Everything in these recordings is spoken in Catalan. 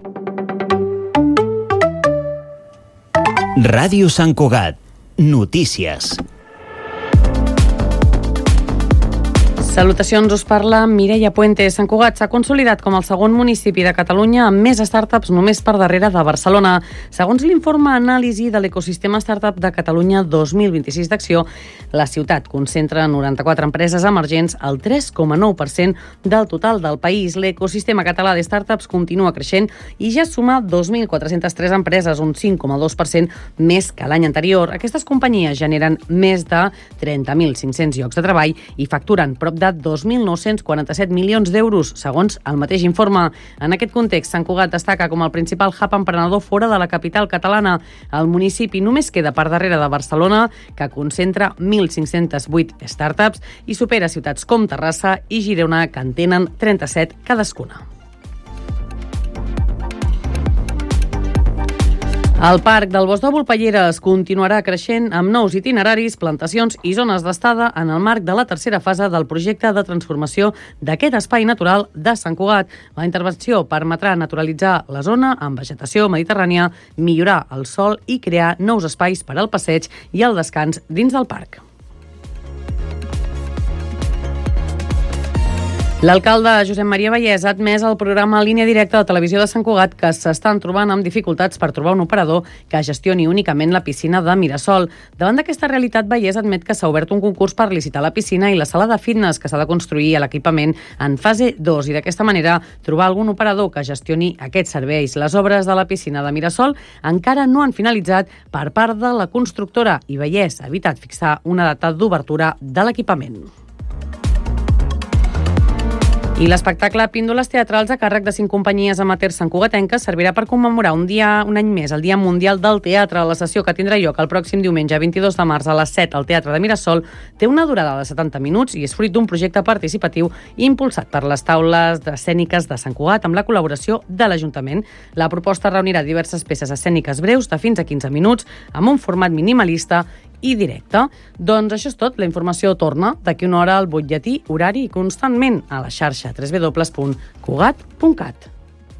Ràdio Sant Cugat. Notícies. Salutacions, us parla Mireia Puente. Sant Cugat s'ha consolidat com el segon municipi de Catalunya amb més startups només per darrere de Barcelona. Segons l'informe Anàlisi de l'Ecosistema Startup de Catalunya 2026 d'Acció, la ciutat concentra 94 empreses emergents, el 3,9% del total del país. L'ecosistema català de startups continua creixent i ja suma 2.403 empreses, un 5,2% més que l'any anterior. Aquestes companyies generen més de 30.500 llocs de treball i facturen prop de 2.947 milions d'euros, segons el mateix informe. En aquest context, Sant Cugat destaca com el principal hub emprenedor fora de la capital catalana. El municipi només queda per darrere de Barcelona, que concentra 1.508 startups i supera ciutats com Terrassa i Girona, que en tenen 37 cadascuna. El Parc del Bosc de Volpelleres continuarà creixent amb nous itineraris, plantacions i zones d'estada en el marc de la tercera fase del projecte de transformació d'aquest espai natural de Sant Cugat. La intervenció permetrà naturalitzar la zona amb vegetació mediterrània, millorar el sòl i crear nous espais per al passeig i el descans dins del parc. L'alcalde Josep Maria Vallès ha admès al programa Línia Directa de Televisió de Sant Cugat que s'estan trobant amb dificultats per trobar un operador que gestioni únicament la piscina de Mirasol. Davant d'aquesta realitat, Vallès admet que s'ha obert un concurs per licitar la piscina i la sala de fitness que s'ha de construir a l'equipament en fase 2 i d'aquesta manera trobar algun operador que gestioni aquests serveis. Les obres de la piscina de Mirasol encara no han finalitzat per part de la constructora i Vallès ha evitat fixar una data d'obertura de l'equipament. I l'espectacle Píndoles teatrals a càrrec de 5 companyies amateurs santcugatenques servirà per commemorar un any més el Dia Mundial del Teatre. La sessió, que tindrà lloc el pròxim diumenge 22 de març a les 7 al Teatre de Mirasol, té una durada de 70 minuts i és fruit d'un projecte participatiu impulsat per les taules escèniques de Sant Cugat amb la col·laboració de l'Ajuntament. La proposta reunirà diverses peces escèniques breus de fins a 15 minuts amb un format minimalista i directe. Doncs això és tot. La informació torna d'aquí una hora al butlletí horari i constantment a la xarxa www.cugat.cat.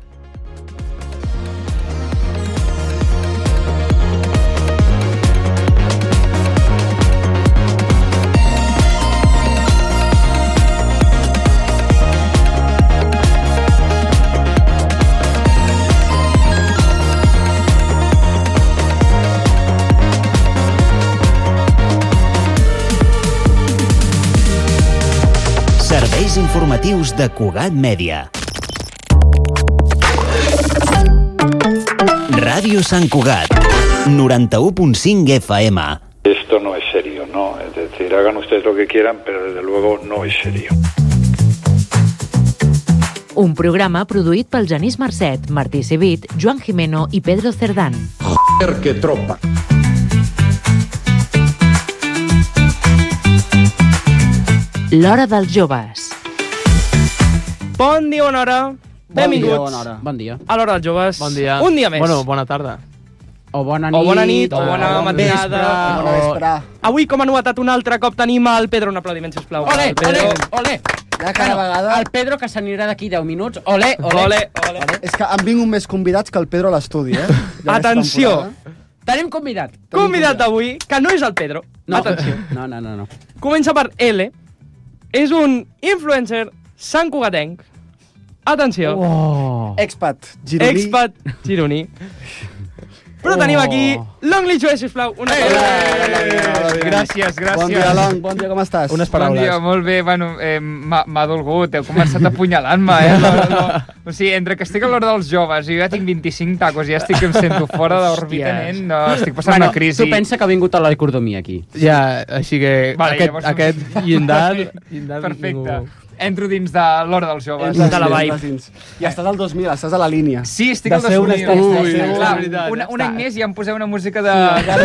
Serveis informatius de Cugat Mèdia. Ràdio Sant Cugat, 91.5 FM. Esto no es serio, ¿no? Es decir, hagan ustedes lo que quieran, pero desde luego no es serio. Un programa produït pel Genís Marcet, Martí Civit, Joan Jimeno i Pedro Cerdán. Joder, que tropa. L'Hora dels Joves. Bon dia, bona hora. Benvinguts. Bon dia. A l'Hora dels Joves. Bon dia. Un dia més. Bueno, bona tarda. O bona nit, o bona matinada. Bona vespre. Avui, com a novetat, un altre cop tenim el Pedro. Un aplaudiment, sisplau. Ole, Pedro. ole. Ja cada vegada... El Pedro, que s'anirà d'aquí 10 minuts. Ole. És que han vingut més convidats que el Pedro a l'estudi, eh? Atenció. Tenim convidat. Convidat d'avui, que no és el Pedro. No. Atenció. No. Comença per L. És un influencer santcugatenc. Atenció. Expat gironí. Però tenim aquí Longley Joe, sisplau. Una Gràcies. Bon dia, Long. Bon dia, com estàs? Unes paraules. Bon dia, molt bé. Bueno, m'ha dolgut. Heu començat apunyalant-me, O sigui, entre que estic a l'hora dels joves i jo ja tinc 25 tacos i ja estic que em sento fora d'òrbita, nen. No, estic passant una crisi. Tu pensa que ha vingut a l'economia aquí. Ja, així que vale, aquest llindar... Perfecte. Entro dins de l'hora dels joves. De la vibe. I estàs al 2000, estàs a la línia. Sí, estic al 2000. Un any més i em poseu una música de...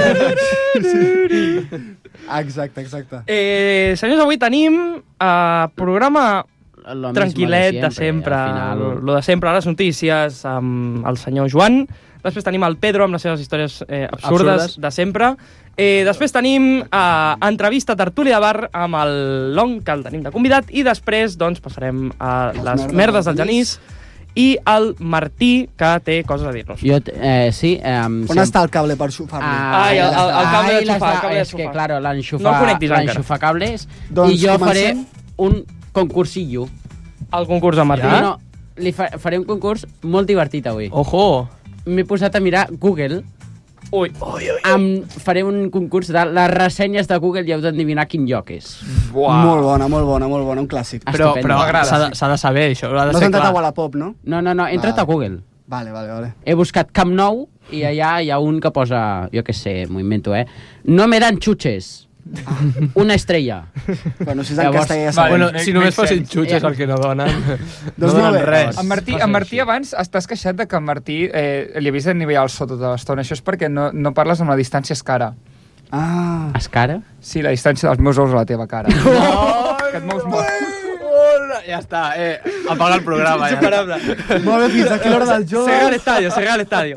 Exacte. Senyors, avui tenim programa tranquil·let de sempre. Lo de sempre, les notícies, amb el senyor Joan. Després tenim el Pedro amb les seves històries absurdes de sempre. Després tenim entrevista tertúlia de bar amb el Long, que el tenim de convidat, i després doncs, passarem a les merdes del Genís i el Martí, que té coses a dir-nos. Jo, sí. On està el cable per xufar-lo? El cable de xufar. És que, claro, l'enxufar No el connectis encara. cables. Doncs I jo faré comencem. un concursillo. El concurs de Martí. No, faré un concurs molt divertit avui. Ojo! M'he posat a mirar Google. Ui. Faré un concurs de les ressenyes de Google i heu d'endevinar quin lloc és. Molt bona, un clàssic. Però Estupendo. s'ha de saber, això. Ha de No has ser entrat a clar. Wallapop, no? No, entra't a Google. Vale. He buscat Camp Nou i allà hi ha un que posa, jo què sé, m'ho invento, no me dan chuches. Una estrella. Bueno, si és en castellà ja sabem. Bueno, si només fossin xutxes el que no donen, no Doncs donen molt bé. res. En Martí abans t'has queixat de que en Martí li havies de nivellar el so tota l'estona. Això és perquè no parles amb la distància escara. Ah. Escara? Sí, la distància dels meus ous a la teva cara. No! Que et mous molt. Ja està, apaga el programa. Insuperable. Molt bé, fins aquí l'hora del joc. Cega l'estadio.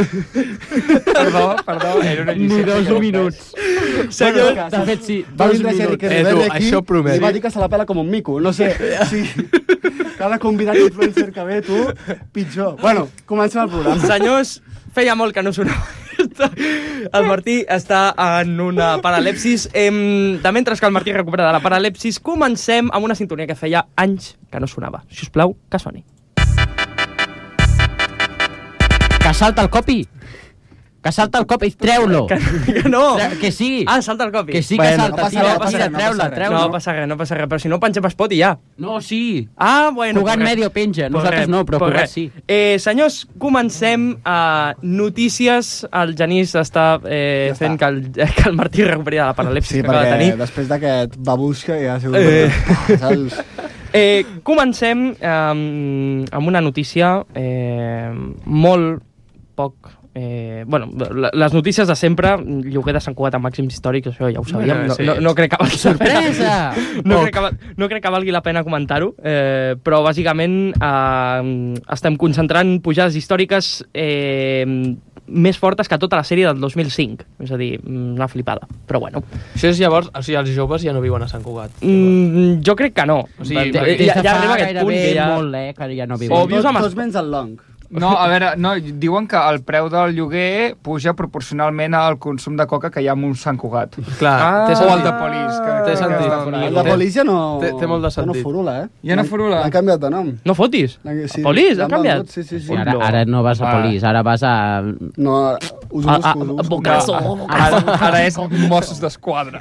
Perdó, era una Ni 2 minuts. Senyor, De fet, sí, va 2 vindre Sergi minuts. Rivera aquí això promet. i va dir que se la pela com un mico. No sé, si cada convidat influencer que ve, tu, pitjor. Bueno, comencem el programa. Senyors, feia molt que no sonava. El Martí està en una paralepsis. De mentre que el Martí recupera de la paralepsis, comencem amb una sintonia que feia anys que no sonava. Si us plau, que soni. Que salta el copi. Que salta el copi, treu-lo. Que no. Que sí. Ah, salta el copi. Que sí que Bueno, salta, no passa tira, res, no passa tira, res, treu-la. No passa res, però si no pengem espot i ja. No, sí. Ah, bueno. Cugat pues res. medio penja, Pues nosaltres res, no, però pues Cugat res. sí. Senyors, comencem a notícies. El Genís està fent que el Martí recuperi de la paralepsi Sí, que acaba de perquè tenir. després d'aquest babusca ja ha sigut... Saps? Comencem amb una notícia molt poc... les notícies de sempre, lloguer de Sant Cugat a màxims històrics, això ja ho sabíem, no crec que valgui la pena. Sorpresa! No crec que valgui la pena comentar-ho, però bàsicament estem concentrant pujades històriques més fortes que tota la sèrie del 2005. És a dir, una flipada. Però bueno. Això és llavors, o sigui, els joves ja no viuen a Sant Cugat. Jo crec que no. O sigui, Des de ja fa arriba aquest punt que ja... molt, que ja no viu. O vius amb... Tots menys el long. No, a veure, diuen que el preu del lloguer puja proporcionalment al consum de coca que hi ha en un Sant Cugat. Clar, té O el sentit. de Polis. Té sentit. El de Polis ja no... Té molt de Ja no sentit. furula, Ja no furula. L'han canviat de nom. No fotis? Sí, Polis, l'han han canviat? venut, Sí. Sí, ara no vas a Polis, ara vas a... No, us ho busco. Bocasso. Ara és Mossos d'Esquadra.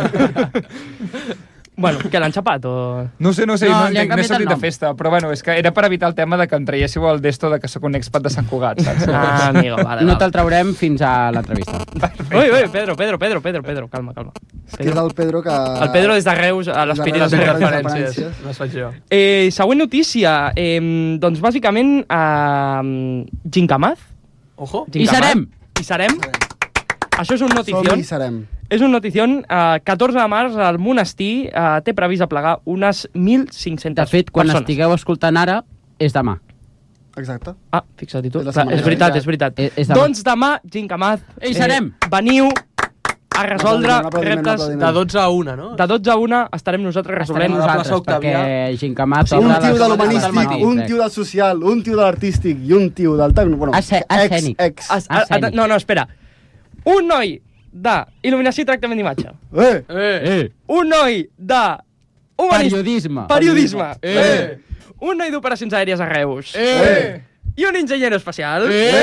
Bueno, que l'han xapat o... No sé, No, no li han he canviat sortit el de nom. festa, però bueno, és que era per evitar el tema de que em traiéssiu el desto de que sóc un expat de Sant Cugat, saps? Ah, amigo, vale. No te'l traurem fins a l'entrevista. Ui, Pedro, calma. És que és el Pedro que... El Pedro des de Reus a les Pirineus. Darrere les Referències, les faig jo. Següent notícia. Doncs bàsicament Gincamaz. Ojo. I serem! Això és un notición. Som i serem. És un notición. 14 de març el monestir té previst aplegar unes 1.500 De fet, quan persones. estigueu escoltant ara, és demà. Exacte. Ah, fixa't tu. És la Clar, setmana és veritat. És demà. Doncs demà, Gincamaz, Hi serem. veniu a resoldre Un aplaudiment, reptes. un De 12 a 1, no? De 12 a 1 estarem nosaltres resolent. Estarem nosaltres, plaça Octavià. perquè Gincamaz... Un obre tio les de 11 l'humanístic, del matí, un crec. tio del social, un tio de l'artístic i un tio del tecno... Bueno, Escènic. ex. No, espera. Un noi d'il·luminació i tractament d'imatge. Un noi de... Periodisme. Un noi d'operacions aèries a Reus. I un enginyero espacial.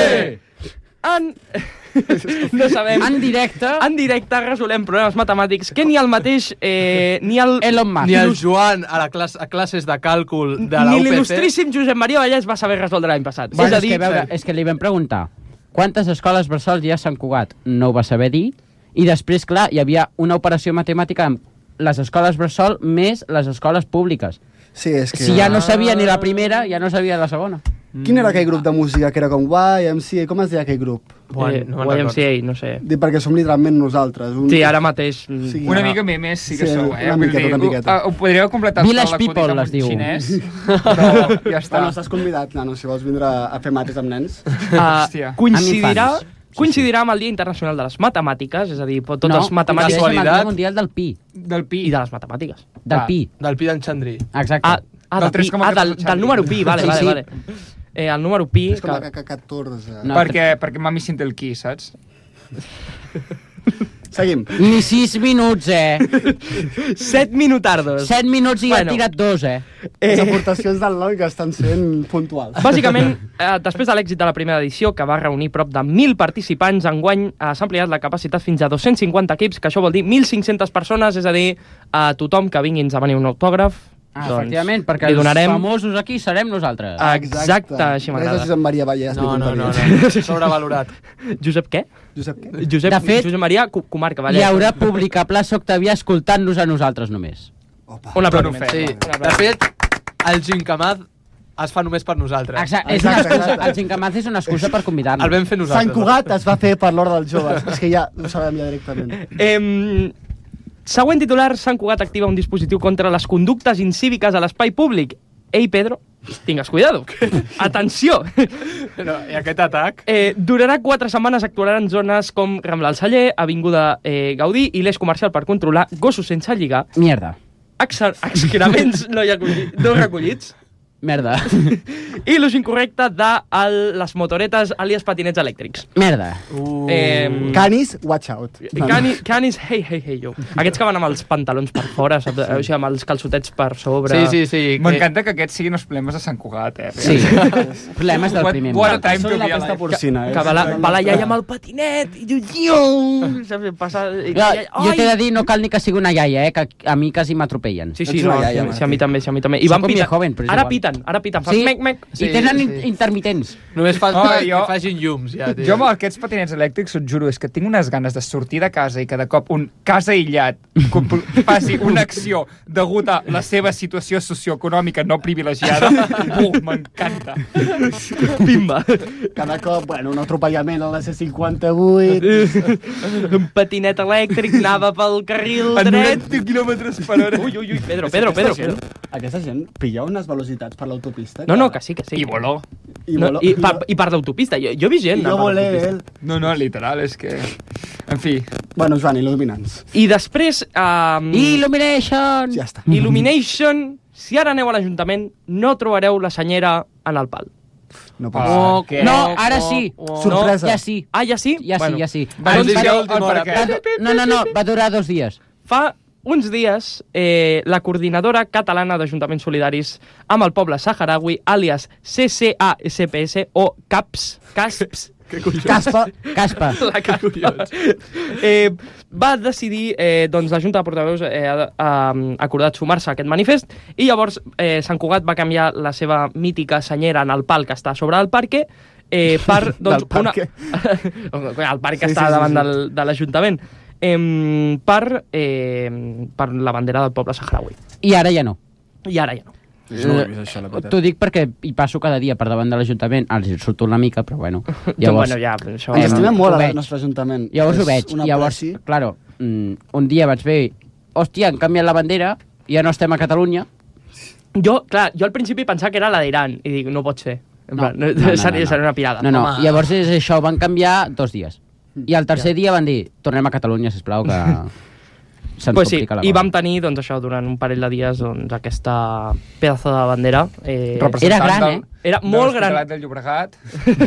No sabem. En directe resolem problemes matemàtics que ni el mateix... ni el... Elon Musk. Ni el Joan a classes de càlcul de la Ni UPC. l'il·lustríssim Josep Maria Vallès va saber resoldre l'any passat. Bueno, és que li vam preguntar quantes escoles bressol hi ha a Sant Cugat. No ho va saber dir. I després, clar, hi havia una operació matemàtica amb les escoles bressol més les escoles públiques. Sí, és que... Si ja no sabia ni la primera, ja no sabia la segona. Quin era aquell grup de música que era com YMCA? Com es deia aquell grup? No me'n YMCA, no sé. Dic perquè som literalment nosaltres. Sí, ara mateix... Sí, Una mica més sí que Sí, sou, una miqueta. Ho podríeu completar Village tot l'acudit People, amb es diu. xinès, però ja està. Bueno, estàs convidat, nano, si vols vindre a fer mates amb nens. Hòstia. Coincidirà amb el Dia Internacional de les Matemàtiques, és a dir, tots els matemàtics... matemàtics... No, el Dia Mundial del Pi. Del pi. I de les matemàtiques. Del Pi. Del Pi d'en Xandri. Exacte. Del número pi, vale. el número pi... És com la KK14. No, perquè mami sent el qui, saps? Seguim. Ni 6 minuts, 7 minutardos. 7 minuts i ha tirat 2, Les aportacions del Eloi que estan sent puntuals. Bàsicament, després de l'èxit de la primera edició, que va reunir prop de 1.000 participants, enguany s'ha ampliat la capacitat fins a 250 equips, que això vol dir 1.500 persones, és a dir, a tothom que vingui'ns a venir un autògraf. Efectivament, perquè els famosos aquí serem nosaltres. Exacte, així m'agrada. Josep Maria Vallès. No, sobrevalorat. Josep què? Josep Maria Comarca Vallès. Hi haurà públic a plaça Octavià escoltant-nos a nosaltres només. Un aplaudiment. Sí, de fet, el Gincamad es fa només per nosaltres. Exacte. El Gincamad és una excusa per convidar-nos. El vam fer nosaltres. Sant Cugat es va fer per l'hora dels joves. És que ja ho sabem ja directament. Següent titular, Sant Cugat activa un dispositiu contra les conductes incíviques a l'espai públic. Ei, Pedro, tingues cuidado. Atenció! Però, i aquest atac? Durarà 4 setmanes, actuarà en zones com Rambla al Celler, Avinguda Gaudí i l'eix comercial per controlar gossos sense lligar. Mierda. Excrements no recollits. Merda. I l'ús incorrecte de les motoretes alias patinets elèctrics. Merda. Canis, watch out. Canis, hey, yo. Aquests que van amb els pantalons per fora, saps? O sigui, amb els calçotets per sobre. Sí. M'encanta que aquests siguin els problemes de Sant Cugat, Sí. Problemes del primer món. What a time to be alive. Porcina, que va la iaia amb el patinet i diu... Jo t'he de dir, no cal ni que sigui una iaia, que a mi quasi m'atropellen. Sí, no, si a mi també. I van pitar. Ara piten, fan mec. I tenen intermitents. Només falta que facin llums, ja. Jo amb aquests patinets elèctrics, us juro, és que tinc unes ganes de sortir de casa i que de cop un cas aïllat faci una acció degut a la seva situació socioeconòmica no privilegiada. M'encanta. Pimba. Cada cop, un atropellament a la C58. Un patinet elèctric anava pel carril dret. 90 km per hora. Ui, Pedro. Aquesta gent pilla unes velocitats per l'autopista. No, que sí. I voló. I per l'autopista. Jo he vist gent. Jo volé, ell. No, literal, és que... En fi. Bueno, Joan, il·lumina'ns. I després... Illumination! Ja està. Illumination. Si ara aneu a l'Ajuntament, no trobareu la senyora en el pal. No pot ser. No, ara sí. Sorpresa. Ja sí. Ja sí? Ja sí. No, va durar 2 dies. Fa uns dies, la coordinadora catalana d'Ajuntaments Solidaris amb el poble saharaui, àlies CCASPS o CASPS, Caspa. Va decidir, la Junta de Portaveus ha acordat sumar-se a aquest manifest i llavors Sant Cugat va canviar la seva mítica senyera en el pal que està sobre el parque per... Del parque? El parc que està davant de l'Ajuntament. Per la bandera del poble saharaui. I ara ja no. T'ho dic perquè hi passo cada dia per davant de l'Ajuntament, els surto una mica, però bueno. Llavors, ens estimem molt al nostre Ajuntament. Llavors ho veig. Llavors, claro, un dia vaig veure, hòstia, han canviat la bandera, ja no estem a Catalunya. Jo al principi pensava que era la d'Iran, i dic, no pot ser. Seria una pirada. No, llavors és això, van canviar 2 dies. I al tercer dia van dir, tornem a Catalunya, sisplau, que se'ns complica la cosa. I vam tenir, això, durant un parell de dies, aquesta pedazo de bandera. Era gran, Era molt gran. Del Llobregat.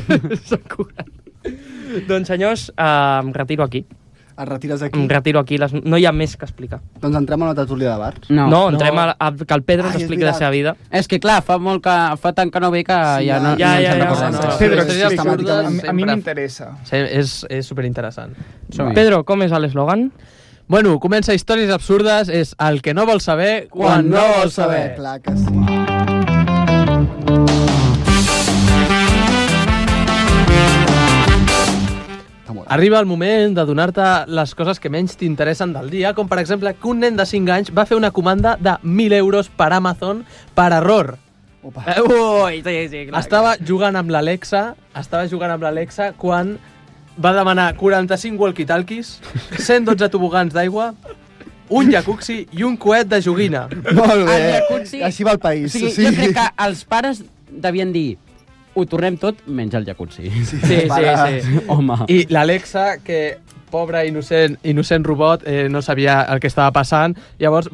Doncs, senyors, em retiro aquí. Et retires aquí? Em retiro aquí, no hi ha més que explicar. Doncs entrem a la tertúlia de bars. No, entrem a que el Pedro ens expliqui la seva vida. És que clar, fa tant que no ve que ja no... Pedro, a mi m'interessa. És superinteressant. Pedro, com és l'eslògan? Bueno, comença Històries absurdes, és el que no vol saber quan no vol saber. Clar que sí. Arriba el moment de donar-te les coses que menys t'interessen del dia, com per exemple que un nen de 5 anys va fer una comanda de 1.000 euros per Amazon per error. Ui, sí, clar. Estava jugant amb l'Alexa quan va demanar 45 walkie-talkies, 112 tobogans d'aigua, un jacuzzi i un coet de joguina. Molt bé, així va el país. Jo crec que els pares devien dir ho tornem tot menys el jacuzzi. Sí. Home. I l'Alexa, que pobre innocent robot, no sabia el que estava passant, llavors va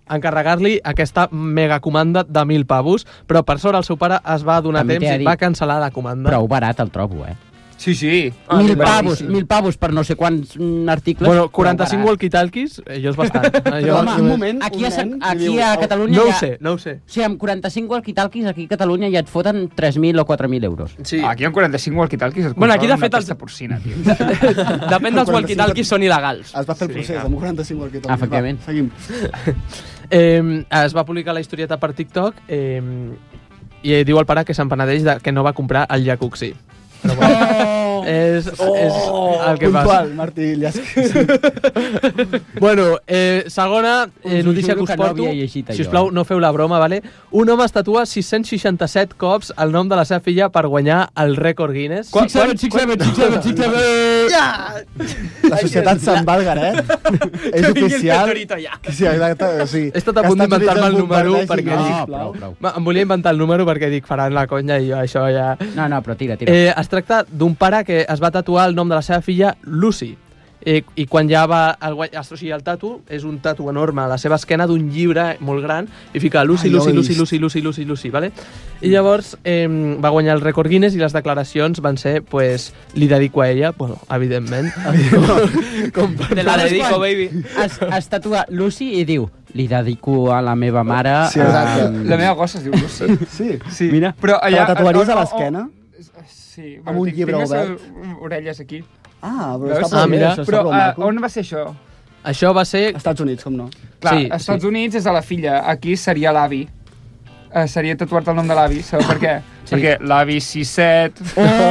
encarregar-li aquesta megacomanda de 1.000 pavos, però per sort el seu pare es va donar També temps i va cancel·lar la comanda. Prou barat el trobo, Sí, sí. 1.000 pavos per no sé quants articles. Bueno, 45 walkie-talkies, jo és bastant. Home, un moment, aquí a Catalunya no ho sé. O sigui, amb 45 walkie-talkies aquí a Catalunya ja et foten 3.000 o 4.000 euros. Sí. Aquí amb 45 walkie-talkies et Bueno, aquí de fet pesta porcina, tio. Depèn dels walkie-talkies, són il·legals. Es va fer el procés amb 45 walkie-talkies. Efectivament. Seguim. Es va publicar la historieta per TikTok i diu el pare que se'n penedeix que no va comprar el jacuzzi. Però bueno, és el que passa. Puntual, Martí Llaski. Bueno, segona notícia que us porto. Sisplau, no feu la broma, vale? Un home es tatua 667 cops el nom de la seva filla per guanyar el rècord Guinness. 6-7. La societat Sant Valgaret és oficial. Sí, exacte. Sí. He estat a punt d'inventar-me el número perquè dic... Prou. Em volia inventar el número perquè dic, faran la conya i jo això ja... No, però tira. Es tracta d'un pare que es va tatuar el nom de la seva filla Lucy. I quan ja va... O sigui, el tatu és un tatu enorme a la seva esquena d'un llibre molt gran i fica Lucy, vale? I llavors va guanyar el rècord Guinness i les declaracions van ser, pues, li dedico a ella, bueno, evidentment. Te la dedico, baby. Es tatua Lucy i diu, li dedico a la meva mare... Sí, exacte. La meva gossa es diu Lucy. Sí. Mira. Però Te la tatuaries a l'esquena? Sí. Amb un llibre obert? Tinc orelles aquí. Ah, però està prou bé, mira. això està Però prou maco. on va ser això? Això va ser... Estats Units, com no? Clar, Sí, als Estats Units és a la filla, aquí seria l'avi. Seria tatuar-te el nom de l'avi, sabeu per què? Sí. Perquè l'avi 6-7...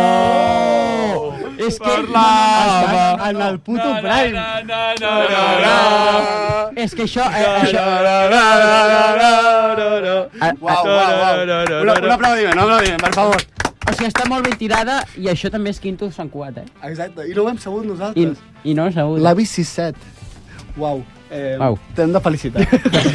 És que... Estan en el puto prime. És que això... Un aplaudiment, per favor. O sigui, està molt ben tirada i això també és Quinto Sant Cugat, Exacte, i no ho hem sabut nosaltres. I no s'ha hagut. L'avi 6-7. Uau. Uau. T'hem de felicitar.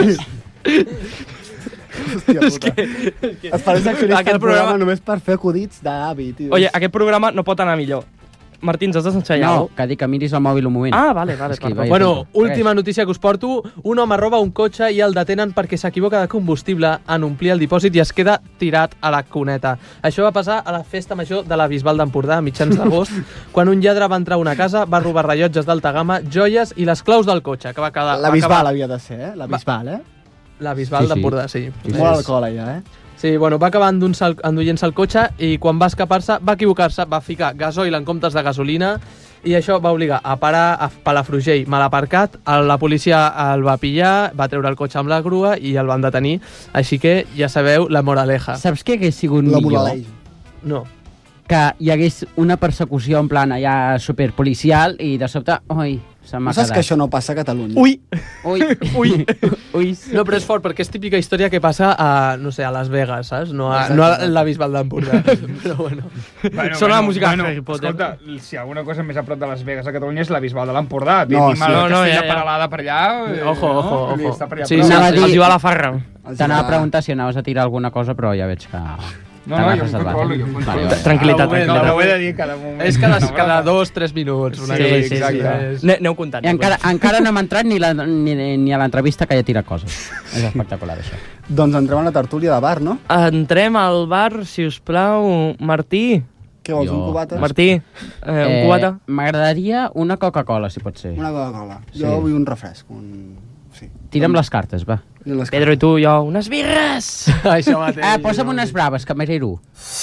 Hòstia puta. Es pareix accionista del programa només per fer acudits d'avi, tio. Oye, aquest programa no pot anar millor. Martí, ens has d'ensenyar No, alguna cosa? que dic que miris el mòbil un moment. Ah, vale, perdó. Bueno, última notícia que us porto. Un home roba un cotxe i el detenen perquè s'equivoca de combustible en omplir el dipòsit i es queda tirat a la cuneta. Això va passar a la festa major de la Bisbal d'Empordà a mitjans d'agost, quan un lladre va entrar a una casa, va robar rellotges d'alta gamma, joies i les claus del cotxe, que va quedar... La Bisbal havia de ser, La Bisbal, La Bisbal d'Empordà, sí. Molt alcohol, allà, Sí, bueno, va acabar enduient-se el cotxe i quan va escapar-se va equivocar-se, va ficar gasoil en comptes de gasolina i això va obligar a parar a Palafrugell mal aparcat. La policia el va pillar, va treure el cotxe amb la grua i el van detenir. Així que ja sabeu la moraleja. Saps què hagués sigut La millor? moraleja. No. Que hi hagués una persecució en plan allà superpolicial i de sobte, oi, se m'ha No saps quedat. que això no passa a Catalunya? Ui! Ui! Ui! No, però és fort, perquè és típica història que passa a, no sé, a Las Vegas, saps? No a la Bisbal d'Empordà. Però bueno. Sona la música de Harry Potter. Escolta, si alguna cosa més a prop de Las Vegas a Catalunya és la Bisbal de l'Empordà. No, Tinc sí. no, ja. paral·lada per allà. Ojo. Està per allà. Sí, però- anava a dir- Es diu a la farra. T'anava a preguntar si anaves a tirar alguna cosa, però ja veig que... No, t'anaves jo em reservat. controlo, jo em Vale, controlo. vale. Tranquil·litat, No, ho he de dir cada moment. És cada 2-3 minuts. Una Sí, cosa sí, exacte. sí. Aneu comptant. I encara no hem entrat ni a l'entrevista que ja tira coses. És espectacular, això. Doncs entrem a la tertúlia de bar, no? Entrem al bar, si us plau. Martí. Què vols, Jo. un cubata? Martí, un cubata. M'agradaria una Coca-Cola, si pot ser. Una Coca-Cola. Sí. Jo vull un refresc. Sí. Tira'm les cartes, va. Pedro i tu, jo, unes birres! Això mateix. Posa'm unes braves, camerero.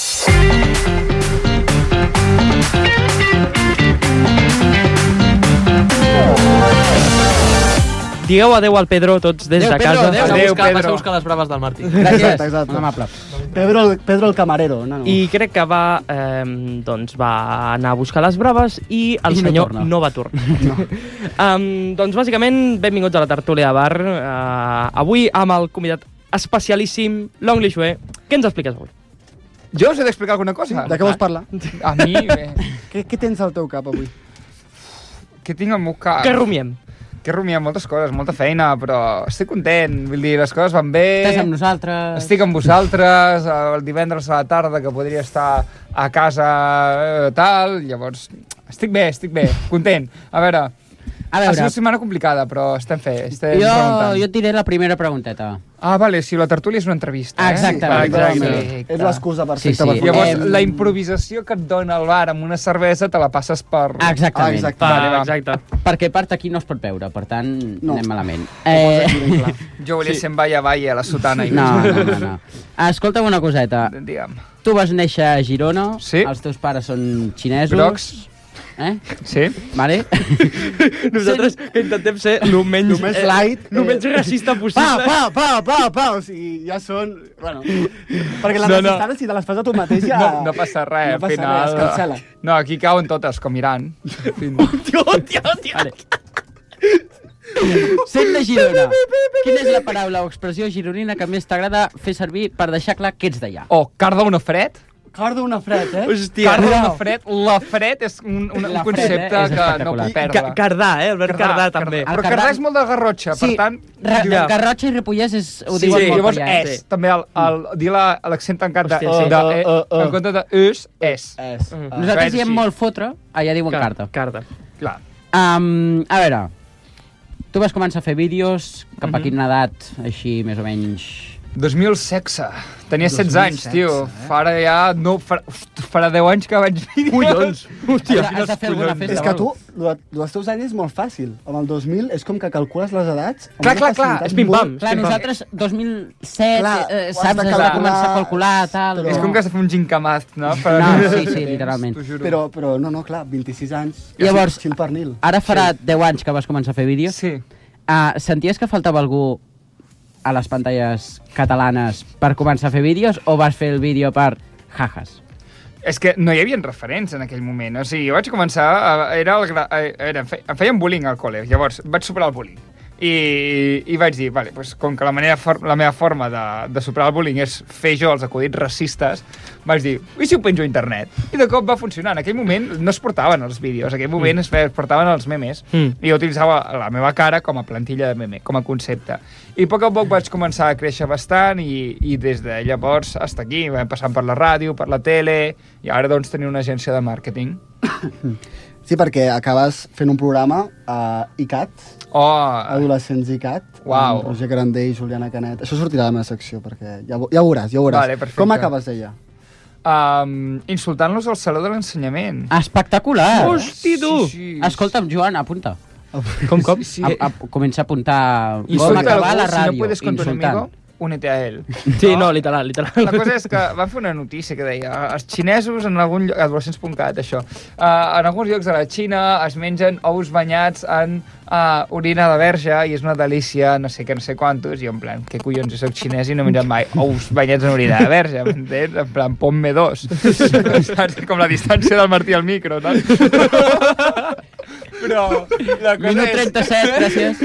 Digueu adeu al Pedro, tots des de casa. Adéu, Pedro. Vas a buscar les braves del Martí. Gràcies, Exacte. molt amable. Pedro el camarero. No. I crec que va anar a buscar les braves i el I no senyor torna. no va tornar. Doncs bàsicament, benvinguts a la tertúlia de bar. Avui amb el convidat especialíssim, l'Ongli Xué. Què ens expliques avui? Jo us he d'explicar alguna cosa? De què vols parlar? A mi, bé. Què tens al teu cap avui? Què tinc al meu cap? Què rumiem? Que he rumiat moltes coses, molta feina, però estic content. Vull dir, les coses van bé. Estàs amb nosaltres. Estic amb vosaltres, el divendres a la tarda, que podria estar a casa, tal. Llavors, estic bé, content. A veure, A Ha veure, sigut una setmana complicada, però estem preguntant. jo et diré la primera pregunteta. Ah, vale, si la tertúlia és una entrevista, Exactament. Exacte. És l'excusa perfecta Sí, per sí. Llavors, la improvisació que et dona al bar amb una cervesa te la passes per... Exactament. Vale, va. Exacte. Perquè part aquí no es pot veure, per tant, No. anem malament. Jo volia ser en Valla a la sotana. No. Escolta'm una coseta. Digue'm. Tu vas néixer a Girona, Sí. els teus pares són xinesos. Grocs. Sí. Vale? Nosaltres intentem ser el menys light. el menys racista possible. Pa! O sigui, ja són... Bueno, perquè les necessitades, si te les fas a tu mateix, ja... No passa res, no al passa final... res, es cancela. No, aquí cauen totes, com Iran. Hòstia. Sent de Girona, quina és la paraula o expressió gironina que més t'agrada fer servir per deixar clar que ets d'allà? Carda una fred. Carda una fred, Hòstia. Carda una fred. La fred és un La fred, concepte és que no espectacular. puc perdre. Cardà, el verb cardà també. El Però cardà- Cardà és molt de Garrotxa, per tant... Garrotxa i Ripollès ho Sí, diuen molt llavors per allà. és, també dir l'accent tancat de... Hòstia, sí. En compte de és. Nosaltres diem molt fotre, allà diuen carta. Carta. Clar. A veure, tu vas començar a fer vídeos, cap a quina edat, així més o menys... 2016. Tenia 16 anys, tio. Farà ja... No, farà 10 anys que vaig vídeos. Collons. Hòstia, Has de fer alguna festa. És que tu, els teus anys és molt fàcil. Amb el 2000 és com que calcules les edats... amb Clar, una clar, facilitat és pim-pam. molt- Clar, nosaltres 2007, Clar, ho has saps, de has de calcular, començar a calcular, tal... però- És com que has de fer un gincamaz, no? No, sí, literalment. T'ho juro. Però no, clar, 26 anys. Llavors, Xil pernil. Ara farà 10 anys que vas començar a fer vídeos. Sí. Senties que faltava algú a les pantalles catalanes per començar a fer vídeos o vas fer el vídeo per jajas? És que no hi havia referents en aquell moment. O sigui, jo vaig començar... Em feien bullying al col·le. Llavors, vaig superar el bullying. I vaig dir, vale, pues, com que la meva forma de superar el bullying és fer jo els acudits racistes, vaig dir, i si ho penjo a internet? I de cop va funcionar. En aquell moment no es portaven els vídeos, en aquell moment es portaven els memes, i jo utilitzava la meva cara com a plantilla de meme, com a concepte. I a poc a poc vaig començar a créixer bastant i des de llavors fins aquí, vam passant per la ràdio, per la tele, i ara doncs tenim una agència de màrqueting. Sí, perquè acabes fent un programa a ICAT, Adolescents ICAT, Uau. amb Roger Grandé i Juliana Canet. Això sortirà a la meva secció, perquè ja ho veuràs. Vale, perfecte. Com acabes d'ella? Insultant-los al Saló de l'Ensenyament. Espectacular! Hosti, tu! Sí. Escolta'm, Joan, apunta. Com? Sí. Comença a apuntar... Insulta Com acabar algú, la si no ràdio, puedes con tu insultant. enemigo, únete a él. Sí, no, literal. La cosa és que van fer una notícia que deia els xinesos en algun lloc, adolescents.cat, això, en alguns llocs de la Xina es mengen ous banyats en orina de verge i és una delícia, no sé què, no sé quantos, i jo en plan, què collons, jo soc xinès i no he menjat mai ous banyats en orina de verge, m'entens? En plan, ponme dos. Saps? Com la distància del Martí al micro, no? Però la cosa Minut 37, gràcies.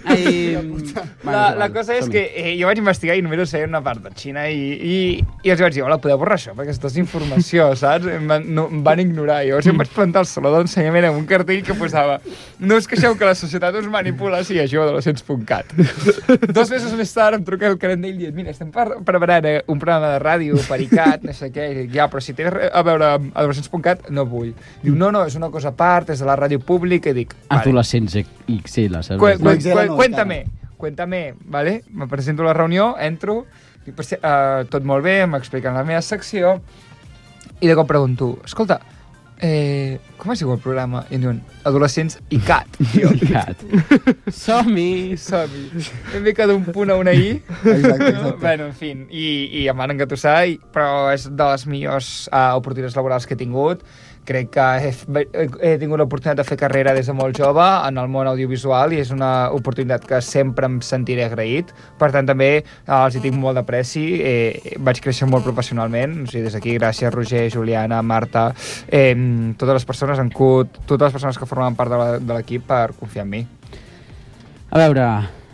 La cosa és que jo vaig investigar i només ho sé una part de Xina i els vaig dir, hola, podeu borrar això perquè és informació, saps? Em van ignorar. Llavors em vaig plantar al saló d'ensenyament amb un cartell que posava no us queixeu que la societat us manipula si llegiu adolescents.cat. 2 mesos més tard em truca el Karen Dale dient, mira, estem preparant un programa de ràdio per ICAT, no sé què, i dic, ja, però si tens a veure amb adolescents.cat no vull. Diu, no, és una cosa a part, és de la ràdio pública, i dic, vale. Adolescents XL, saps? Cuéntame, ¿vale? Me presento a la reunió, entro, dic, tot molt bé, m'expliquen la meva secció, i de cop pregunto, escolta, com es diu el programa? I em diuen, Adolescents ICAT. ICAT. Som-hi! Hem ficat d'un punt a una I. Exacte. Bueno, en fi, i em van engatussar, però és de les millors oportunitats laborals que he tingut. Crec que he tingut l'oportunitat de fer carrera des de molt jove en el món audiovisual i és una oportunitat que sempre em sentiré agraït. Per tant, també els hi tinc molt d'apreci. Vaig créixer molt professionalment. O sigui, des d'aquí, gràcies, Roger, Juliana, Marta, totes les persones en CUT, totes les persones que formen part de l'equip per confiar en mi. A veure,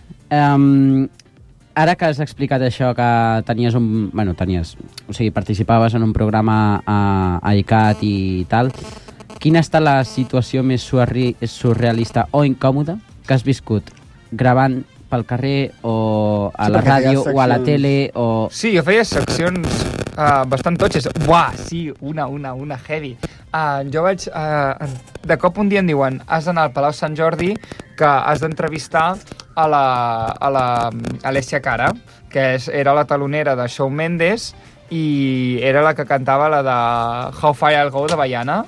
ara que has explicat això, que participaves en un programa a ICAT i tal, quina ha estat la situació més surrealista o incòmoda que has viscut gravant pel carrer o a la ràdio o a la tele o... Sí, jo feia seccions bastant totxes. Buah, sí, una heavy. Jo vaig... de cop un dia em diuen has d'anar al Palau Sant Jordi que has d'entrevistar a l'Alessia Cara, que era la talonera de Shawn Mendes i era la que cantava la de How Far I'll Go de Baiana.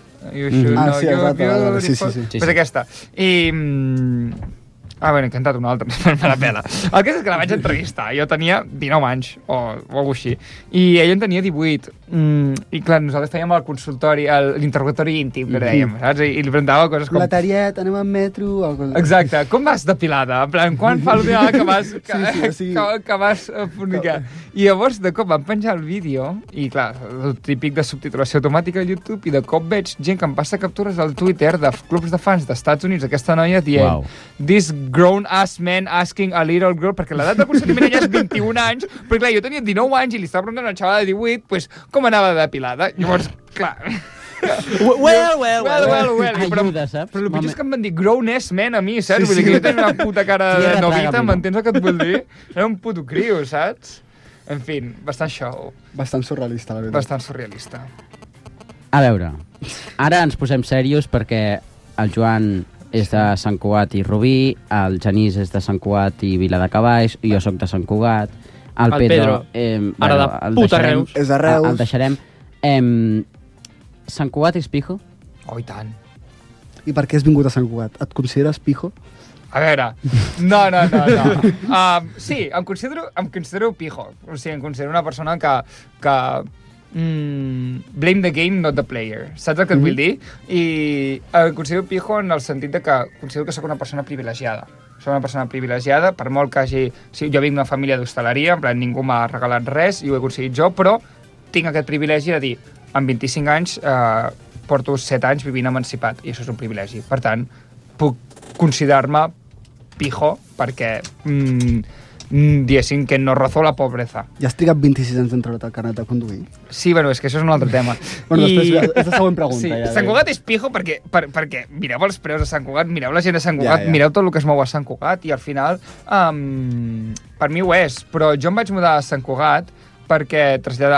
Sí. Pues aquesta. I... bueno, he cantat una altra, me la pela. El que és que la vaig entrevistar. Jo tenia 19 anys, o alguna així. I ella en tenia 18. I clar, nosaltres fèiem el consultori, l'interrogatori íntim, que dèiem, saps? I li preguntava coses com... La Tariet, anem en metro... Exacte. Com vas depilada? En plan, quan fa l'última vegada que vas fornicar? I llavors, de cop, vam penjar el vídeo, i clar, el típic de subtitulació automàtica a YouTube, i de cop veig gent que em passa captures al Twitter de clubs de fans d'Estats Units, aquesta noia dient this grown-ass man asking a little girl, perquè l'edat de consentiment ella és 21 anys, però clar, jo tenia 19 anys i li estava preguntant a una xavala de 18, pues, com anava depilada? Llavors, clar... Well. Ajuda, saps? Però el pitjor és que em van dir grown-ass man a mi, saps? Vull dir que jo tenia una puta cara de novita, m'entens el que et vull dir? Era un puto criu, saps? En fi, bastant show. Bastant surrealista, la veritat. Bastant surrealista. A veure, ara ens posem serios perquè el Joan és de Sant Cugat i Rubí, el Genís és de Sant Cugat i Viladecavalls, jo sóc de Sant Cugat, el Pedro ara de puta Reus. És de Reus. El deixarem. Sant Cugat és pijo? Oh, i tant. I per què has vingut a Sant Cugat? Et consideres pijo? A veure, no. Sí, em considero pijo. O sigui, em considero una persona que blame the game, not the player. Saps el que et vull dir? I em considero pijo en el sentit de que considero que sóc una persona privilegiada. Soc una persona privilegiada, per molt que hagi... Sí, jo vinc d'una família d'hostaleria, en plan, ningú m'ha regalat res i ho he aconseguit jo, però tinc aquest privilegi de dir, amb 25 anys porto 7 anys vivint emancipat, i això és un privilegi. Per tant, puc considerar-me pijo perquè diguéssim que no rozo la pobreza. Ja has trigat 26 anys en treure't el carnet de conduir? Sí, bueno, és que això és un altre tema. Bueno, després és la següent pregunta. Sí, ja, Sant Cugat és pijo perquè mireu els preus de Sant Cugat, mireu la gent de Sant Cugat, mireu tot el que es mou a Sant Cugat i al final, per mi ho és, però jo em vaig mudar a Sant Cugat perquè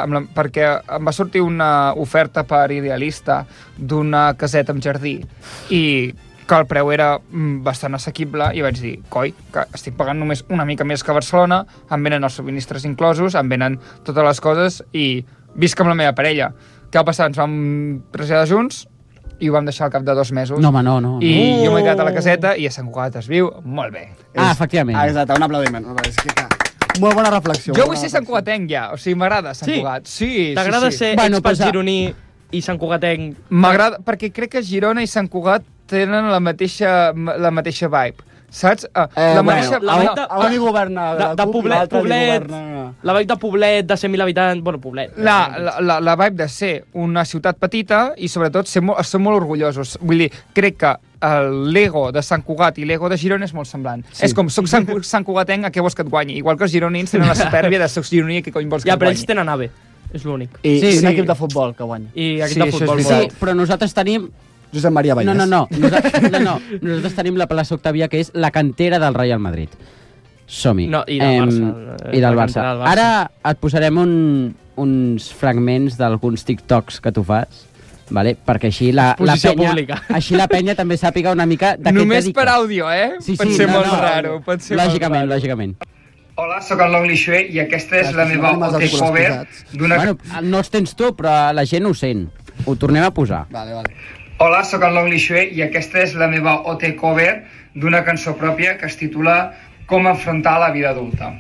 em va sortir una oferta per Idealista d'una caseta amb jardí i que el preu era bastant assequible i vaig dir, coi, que estic pagant només una mica més que a Barcelona, em venen els subministres inclosos, em venen totes les coses i visc amb la meva parella. Què va passar? Ens vam traslladar junts i ho vam deixar al cap de 2 mesos. No, home, no. I jo m'he quedat a la caseta i a Sant Cugat es viu molt bé. Efectivament. Exacte, un aplaudiment. És que molt bona reflexió. Jo vull ser Sant Cugatenc ja, o sigui, m'agrada Sant Cugat. Sí. T'agrada ser expat gironí i Sant Cugatenc? M'agrada, perquè crec que Girona i Sant Cugat tenen la mateixa vibe, saps? La vibe governa. De Poblet, la vibe de Poblet, de 100.000 habitants, bueno, Poblet. La vibe de ser una ciutat petita i sobretot som molt orgullosos. Vull dir, crec que l'ego de Sant Cugat i l'ego de Girona és molt semblant. Sí. És com, soc Sant Cugatenc, a què vols que et guanyi? Igual que els gironins tenen la supèrbia de soc gironí, a què cony vols que et guanyi? Ja, però ells tenen AVE, és l'únic. I un equip de futbol que guanya. I equip de futbol molt. Sí, però nosaltres tenim... Josep Maria Vallès. No. Nosaltres tenim la plaça Octavia, que és la cantera del Real Madrid. Som-hi. No, i del Barça. I del Barça. Ara et posarem uns fragments d'alguns TikToks que tu fas, vale? Perquè així la penya també sàpiga una mica de què et dediques. Només per àudio, Sí, pot ser molt raro. Lògicament. Hola, sóc el Lonely Shue i aquesta és la meva OT cover d'una... Bueno, no els tens tu, però la gent ho sent. Ho tornem a posar. Vale. Hola, sóc el Lonely Shue i aquesta és la meva OT cover d'una cançó pròpia que es titula Com afrontar la vida adulta.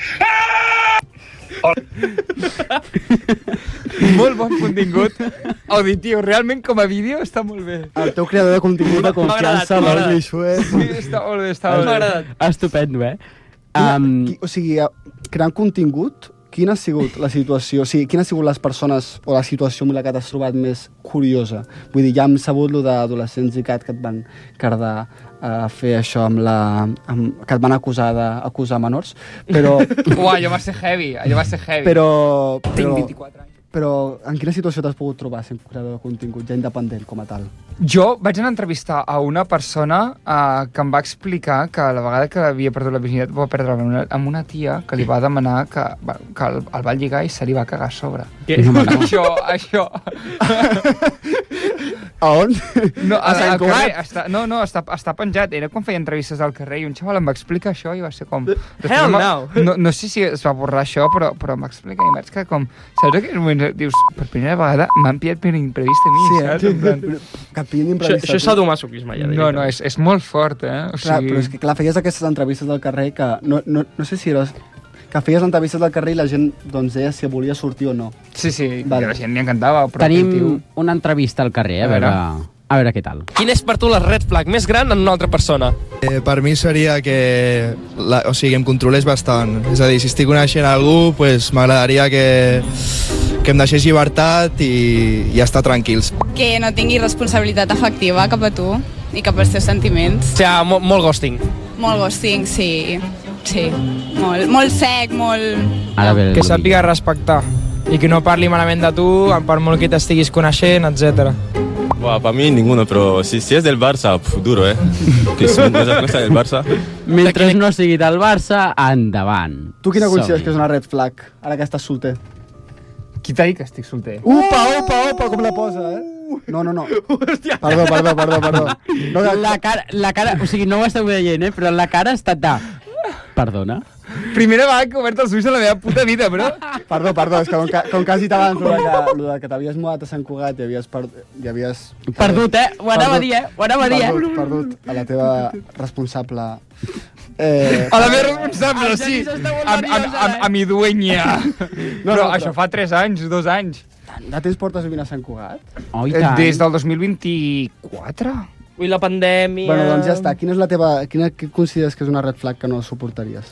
Molt bon contingut auditiu, realment com a vídeo està molt bé. El teu creador de contingut de confiança, Lonely Shue. Sí, està molt bé. M'ha agradat. Estupendo, O sigui, creant contingut, quina ha sigut la situació, o sigui, quina ha sigut les persones o la situació amb la que t'has trobat més curiosa? Vull dir, ja hem sabut lo d'adolescents i que et van cardar a fer això que et van acusar menors, però... Uah, allò va ser heavy. Però... Tinc 24 anys. Però en quina situació t'has pogut trobar sent creador de contingut, ja independent com a tal? Jo vaig anar a entrevistar a una persona que em va explicar que la vegada que havia perdut la virginitat va perdre amb una tia que li va demanar que el va lligar i se li va cagar a sobre. Què? Això... A on? No, al carrer. Està penjat. Era quan feia entrevistes al carrer i un xaval em va explicar això i va ser com... Hell no! No sé si es va borrar això, però m'explica i vaig quedar com... Saps aquells moments? Dius, per primera vegada m'han pillat per imprevist a mi, saps? Que et pillin imprevist. Això és sadomasoquisme, ja. No, és molt fort, Clar, però és que clar, feies aquestes entrevistes del carrer que... No sé si eres... Que feies entrevistes del carrer i la gent doncs, deia si volia sortir o no. Sí, vale. La gent li encantava. Tenim una entrevista al carrer, a veure què tal. Quin és per tu la red flag més gran en una altra persona? Per mi seria que em controlés bastant. És a dir, si estic coneixent algú, pues, m'agradaria que em deixés llibertat i estar tranquils. Que no tingui responsabilitat afectiva cap a tu i cap als teus sentiments. O sigui, molt ghosting. Molt ghosting, sí. Sí, molt sec, molt... Que sàpiga respectar i que no parli malament de tu, per molt que t'estiguis coneixent, etc. Para mí ninguno, pero si es del Barça, duro, Que si no es cosa del Barça... Mentre no sigui del Barça, endavant. Tu quina consideres que és una red flag, ara que estàs solter? Qui t'ha dit que estic solter? Opa, com la posa, No. Hòstia. Perdó. No, la cara, o sigui, no ho esteu veient, però la cara ha estat de... Perdona? Primera vegada que he obert els ulls a la meva puta vida, bro. Perdó, és que com que has dit abans lo que t'havies mudat a Sant Cugat i havies... Perdut, Ho anava a dir, Perdut a la teva responsable... A la meva responsable, sí. A mi dueña. Però això fa 3 anys, 2 anys. De temps portes vivint a Sant Cugat? Oh, i tant. Des del 2024. Ui, la pandèmia... Bueno, doncs ja està. Quina consideres que és una red flag que no suportaries?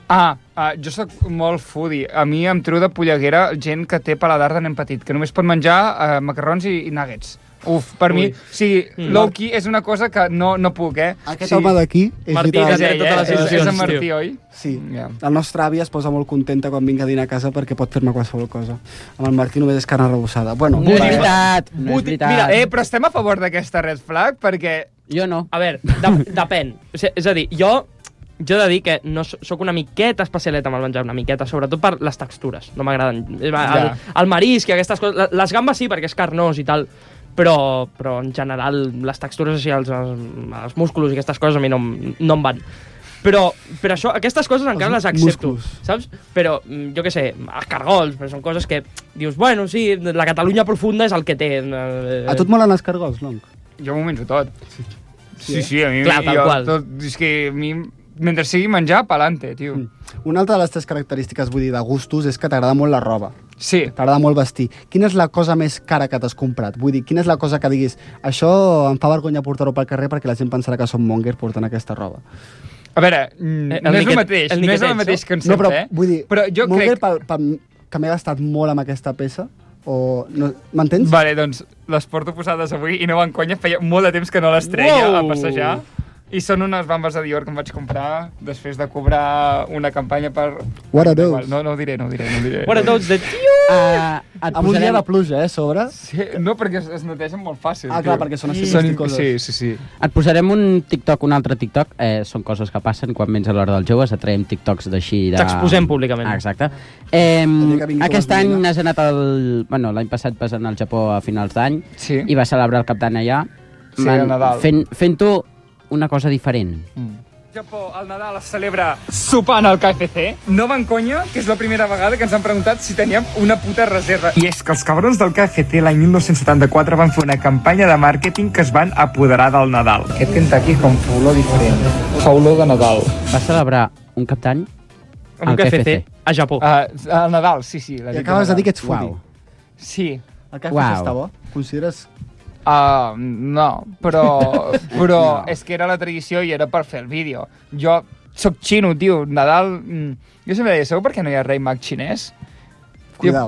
Jo sóc molt foodie. A mi em treu de polleguera gent que té paladar de nen petit, que només pot menjar macarrons i nuggets. Uf, per mi, sí, low-key és una cosa que no puc, Aquest home d'aquí és Martí, és en Martí, oi? Sí. La nostra àvia es posa molt contenta quan vinc a dinar a casa perquè pot fer-me qualsevol cosa. Amb el Martí només és carn arrebossada. Bueno, no és veritat. Mira, però estem a favor d'aquesta red flag perquè... Jo no. A veure, depèn. És a dir, jo he de dir que no soc una miqueta especialeta amb el menjar, una miqueta, sobretot per les textures. No m'agraden. El marisc i aquestes coses... Les gambes sí, perquè és carnós i tal, però en general les textures així, els músculs i aquestes coses a mi no em van. Però això, aquestes coses encara les accepto, saps? Però, jo què sé, escargols, però són coses que dius, bueno, sí, la Catalunya profunda és el que té. A tu et molen escargols, Long? Jo m'ho menjo tot. Sí, a mi... Clar, tal qual. És que a mi... Mentre sigui menjar, pa'lante, tio. Una altra de les teves característiques, vull dir, de gustos, és que t'agrada molt la roba. Sí. T'agrada molt vestir. Quina és la cosa més cara que t'has comprat? Vull dir, quina és la cosa que diguis això em fa vergonya portar-ho pel carrer perquè la gent pensarà que som monger portant aquesta roba? A veure, no és el mateix concepte, però, vull dir, però jo monger crec... que m'he gastat molt amb aquesta peça, o... No, m'entens? Vale, doncs les porto posades avui i no van conya, feia molt de temps que no les treia a passejar. I són unes bambes de Dior que em vaig comprar després de cobrar una campanya per... What are those? No ho diré. What are those de tio? Amb un dia de pluja, sobre? Sí, no, perquè es netegen molt fàcil. Clar, perquè són coses. Sí. Et posarem un altre TikTok. Són coses que passen quan vens a l'hora dels joves. Et traiem TikToks d'així... T'exposem públicament. Exacte. Aquest any has anat l'any passat vas anar al Japó a finals d'any i vas celebrar el Cap d'Any allà. Sí, a Nadal. Fent-ho una cosa diferent. Japó, el Nadal es celebra sopant al KFC. No van conya, que és la primera vegada que ens han preguntat si teníem una puta reserva. I és que els cabrons del KFC l'any 1974 van fer una campanya de màrqueting que es van apoderar del Nadal. Aquest Kentucky com fa olor diferent. Fa olor de Nadal. Va celebrar un Cap d'Any al KFC a Japó. Al Nadal, sí. I acabes de dir que ets foodie. Sí. El KFC està bo? Consideres... No, però és que era la tradició i era per fer el vídeo. Jo soc xino, tio, Nadal... Jo sempre deia, segur per què no hi ha rei mag xinès? Cuidao.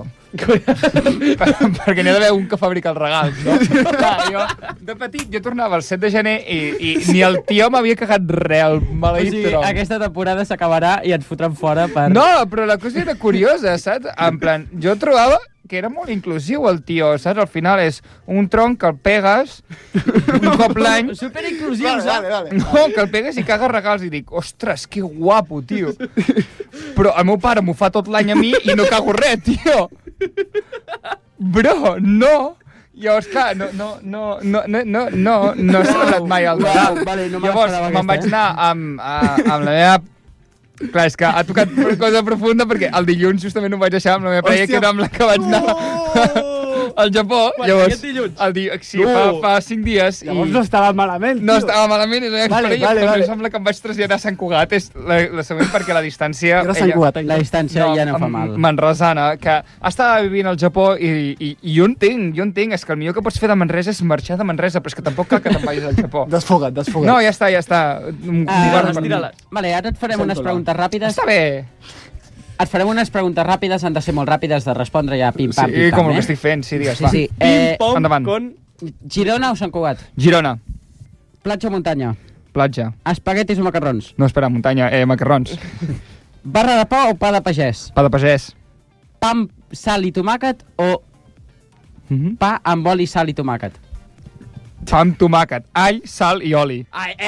Perquè n'hi ha d'haver un que fabrica els regals, no? Clar, jo, de petit, jo tornava el 7 de gener i ni el tio m'havia cagat res, el maleït tronc. O sigui, aquesta temporada s'acabarà i et fotran fora per... No, però la cosa era curiosa, saps? En plan, jo trobava que era molt inclusiu el tio, saps? Al final és un tronc que el pegues un cop l'any... Superinclusiu, saps? No, que el pegues i cagues regals i dic, ostres, que guapo, tio. Però el meu pare m'ho fa tot l'any a mi i no cago res, tio. Bro, no. Llavors, clar, no he celebrat mai el Nadal. Llavors, me'n vaig anar amb la meva... Clar, és que ha tocat una cosa profunda perquè el dilluns justament ho vaig deixar amb la meva parella, que era amb la que vaig anar al Japó. Llavors, sí, fa 5 dies. Llavors no estava malament, tio. No estava malament, era exparella, però no sembla que em vaig traslladar a Sant Cugat. És la següent perquè la distància... Era Sant Cugat, la distància ja no fa mal. Manresana, que estava vivint al Japó i jo entenc, és que el millor que pots fer de Manresa és marxar de Manresa, però és que tampoc cal que te'n vagis al Japó. Desfoga't. No, ja està. Vale, ara et farem unes preguntes ràpides. Està bé. Et farem unes preguntes ràpides, han de ser molt ràpides de respondre ja pim-pam, pim-pam. Sí, com el que estic fent, sí, digues, va. Pim-pom, endavant. Girona o Sant Cugat? Girona. Platja o muntanya? Platja. Espaguetis o macarrons? No, espera, muntanya, macarrons. Barra de pa o pa de pagès? Pa de pagès. Pa amb sal i tomàquet o pa amb oli, sal i tomàquet? Pa amb tomàquet, all, sal i oli.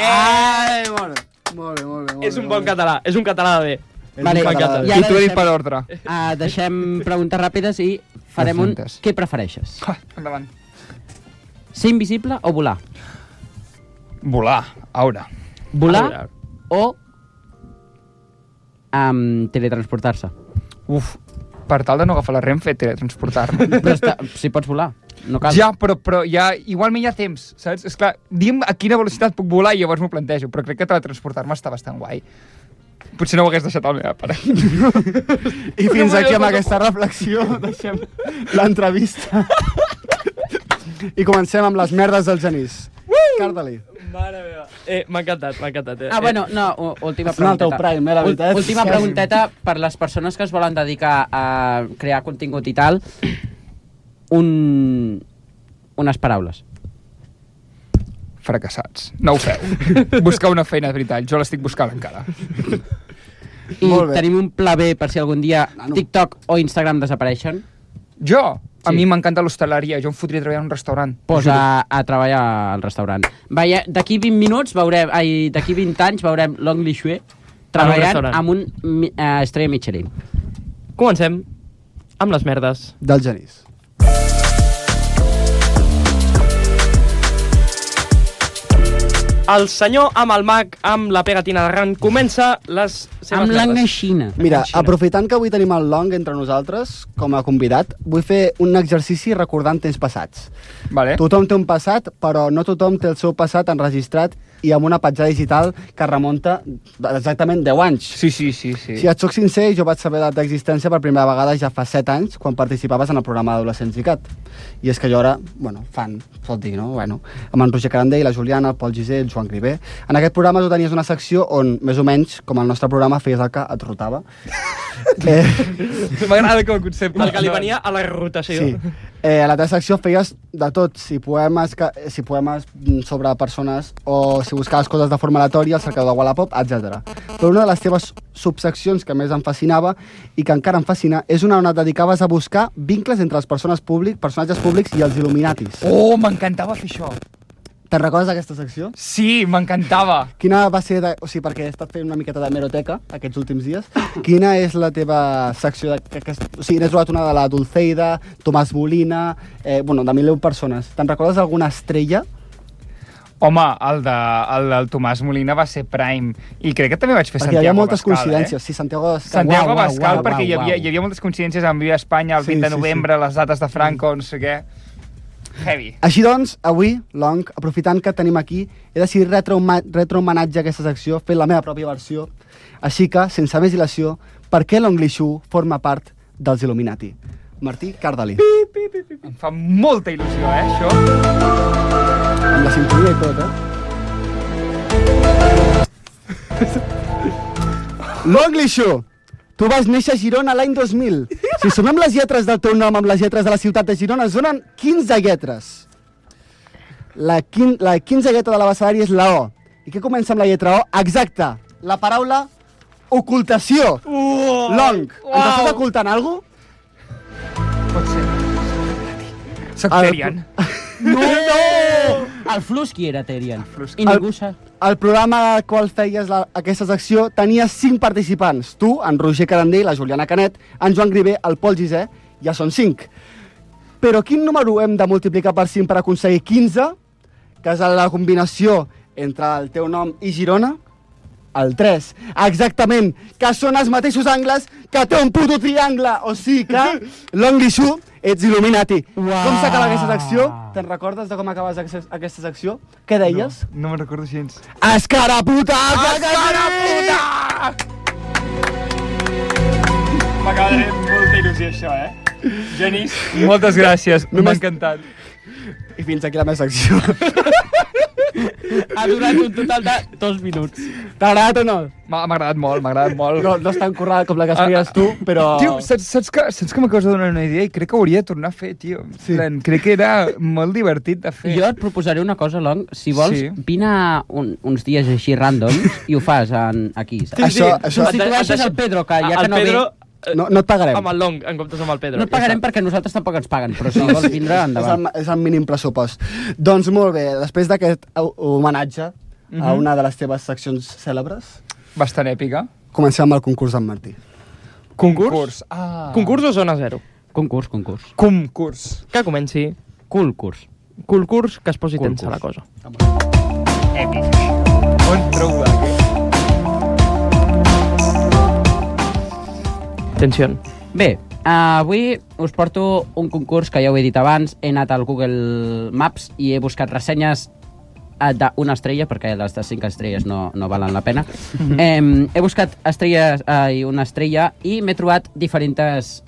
Molt bé. És un bon català, és un català de bé. Vale, i t'ho he dit per ordre. Deixem preguntes ràpides i farem un... Què prefereixes? Endavant. Ser invisible o volar? Volar, aura. Volar o teletransportar-se? Per tal de no agafar la Renfe, teletransportar-me. Però si pots volar, no cal. Ja, però ja, igualment hi ha temps, saps? Esclar, digue'm a quina velocitat puc volar i llavors m'ho plantejo, però crec que teletransportar-me està bastant guai. Potser no ho hagués deixat al meu pare. I fins aquí amb aquesta reflexió deixem l'entrevista. I comencem amb les merdes del Genís. Carda-li. Mare meva. M'ha encantat. Bueno, no, última pregunteta. Prime, la veritat. Última pregunteta per les persones que es volen dedicar a crear contingut i tal. Unes paraules. Fracassats. No ho feu. Buscar una feina de veritat. Jo l'estic buscant encara. I tenim un pla B per si algun dia TikTok o Instagram desapareixen. Jo? A mi m'encanta l'hostaleria. Jo em fotria a treballar en un restaurant. Pues a treballar al restaurant. D'aquí 20 minuts veurem... D'aquí 20 anys veurem Long Li Xue treballant amb un estrella Michelin. Comencem amb les merdes del Genís. El senyor amb el mag, amb la pegatina d'arran, comença les seves amb l'engaixina. Mira, aprofitant que avui tenim el Long entre nosaltres, com a convidat, vull fer un exercici recordant temps passats. Vale. Tothom té un passat, però no tothom té el seu passat enregistrat i amb una petjada digital que remunta exactament 10 anys. Sí. Si et soc sincer, jo vaig saber d'existència per primera vegada ja fa 7 anys, quan participaves en el programa d'Adolescents ICAT. I és que jo era, fan, pot dir, no? Amb en Roger Carandell, la Juliana, el Pol Gisell, el Joan Grivé. En aquest programa tu tenies una secció on, més o menys, com el nostre programa, feies el que et rotava. M'agrada com a concepte. El que li venia a la rotació. Sí. A la teva secció feies de tot, si poemes sobre persones o si buscaves coses de forma aleatòria, el cercador de Wallapop, etc. Però una de les teves subseccions que més em fascinava i que encara em fascina és una on et dedicaves a buscar vincles entre les personatges públics i els Illuminatis. Oh, m'encantava fer això. Te'n recordes d'aquesta secció? Sí, m'encantava. Quina va ser, perquè he estat fent una miqueta d'hemeroteca aquests últims dies, quina és la teva secció? N'he trobat una de la Dulceida, Tomàs Molina, de 1000 persones. Te'n recordes alguna estrella? Home, el del Tomàs Molina va ser Prime. I crec que també vaig fer Santiago Abascal. Perquè hi havia moltes coincidències. Sí, Santiago Abascal, perquè hi havia moltes coincidències amb Viva Espanya, el 20 de novembre, les dates de Franco, no sé què. Heavy. Així doncs, avui, Long, aprofitant que tenim aquí, he decidit retrohomenatge a aquesta secció, fent la meva pròpia versió. Així que, sense més dilació, per què Long Li Xue forma part dels Illuminati? Martí, Carda-li. Em fa molta il·lusió, això. Amb la sintonia i tot, Long Li Xue, tu vas néixer a Girona l'any 2000. Si sumem les lletres del teu nom amb les lletres de la ciutat de Girona, es donen 15 lletres. La 15 lletra de l'abecedari és la O. I què comença amb la lletra O? Exacte. La paraula ocultació. Long, ens estàs ocultant alguna cosa? Pot ser. Soc Terian. No! El Flusky era Terian. I ningú sap. El programa al qual feies aquesta secció tenia 5 participants. Tu, en Roger Carandell, la Juliana Canet, en Joan Grivé, el Pol Gisell, ja són 5. Però quin número hem de multiplicar per 5 per aconseguir 15, que és la combinació entre el teu nom i Girona? El 3. Exactament, que són els mateixos angles que té un puto triangle. O sigui que, Long Li-Shu, ets Illuminati. Com s'acaba aquesta secció? Te'n recordes de com acabes aquesta secció? Què deies? No me'n recordo gens. Escaraputa! Escaraputa! M'acaba de fer molta il·lusió això, Genís, moltes gràcies, m'ha encantat. I fins aquí la meva secció. Ha durat un total de 2 minuts. T'ha agradat o no? M'ha agradat molt. No és tan currada com la que expliques tu, però... Tio, saps que m'acabes de donar una idea i crec que hauria de tornar a fer, tio. Sí. Crec que era molt divertit de fer. Jo et proposaré una cosa, Long. Si vols, vine uns dies així ràndoms i ho fas aquí. Això... Si tu deixes el Pedro, que ja que no ve... No et pagarem. Amb el Long, en comptes amb el Pedro. No et pagarem perquè nosaltres tampoc ens paguen, però si vols vindre, endavant. És el mínim pressupost. Doncs molt bé, després d'aquest homenatge a una de les teves seccions cèlebres... Bastant èpica. Comencem amb el concurs d'en Martí. Concurs? Concurs o zona zero? Concurs. Que comenci. Concurs que es posi tensa la cosa. Èpic. On trobo d'aquí? Atenció. Bé, avui us porto un concurs que ja ho he dit abans. He anat al Google Maps i he buscat ressenyes d'una estrella, perquè les de 5 estrelles no valen la pena. He buscat una estrella i m'he trobat diferents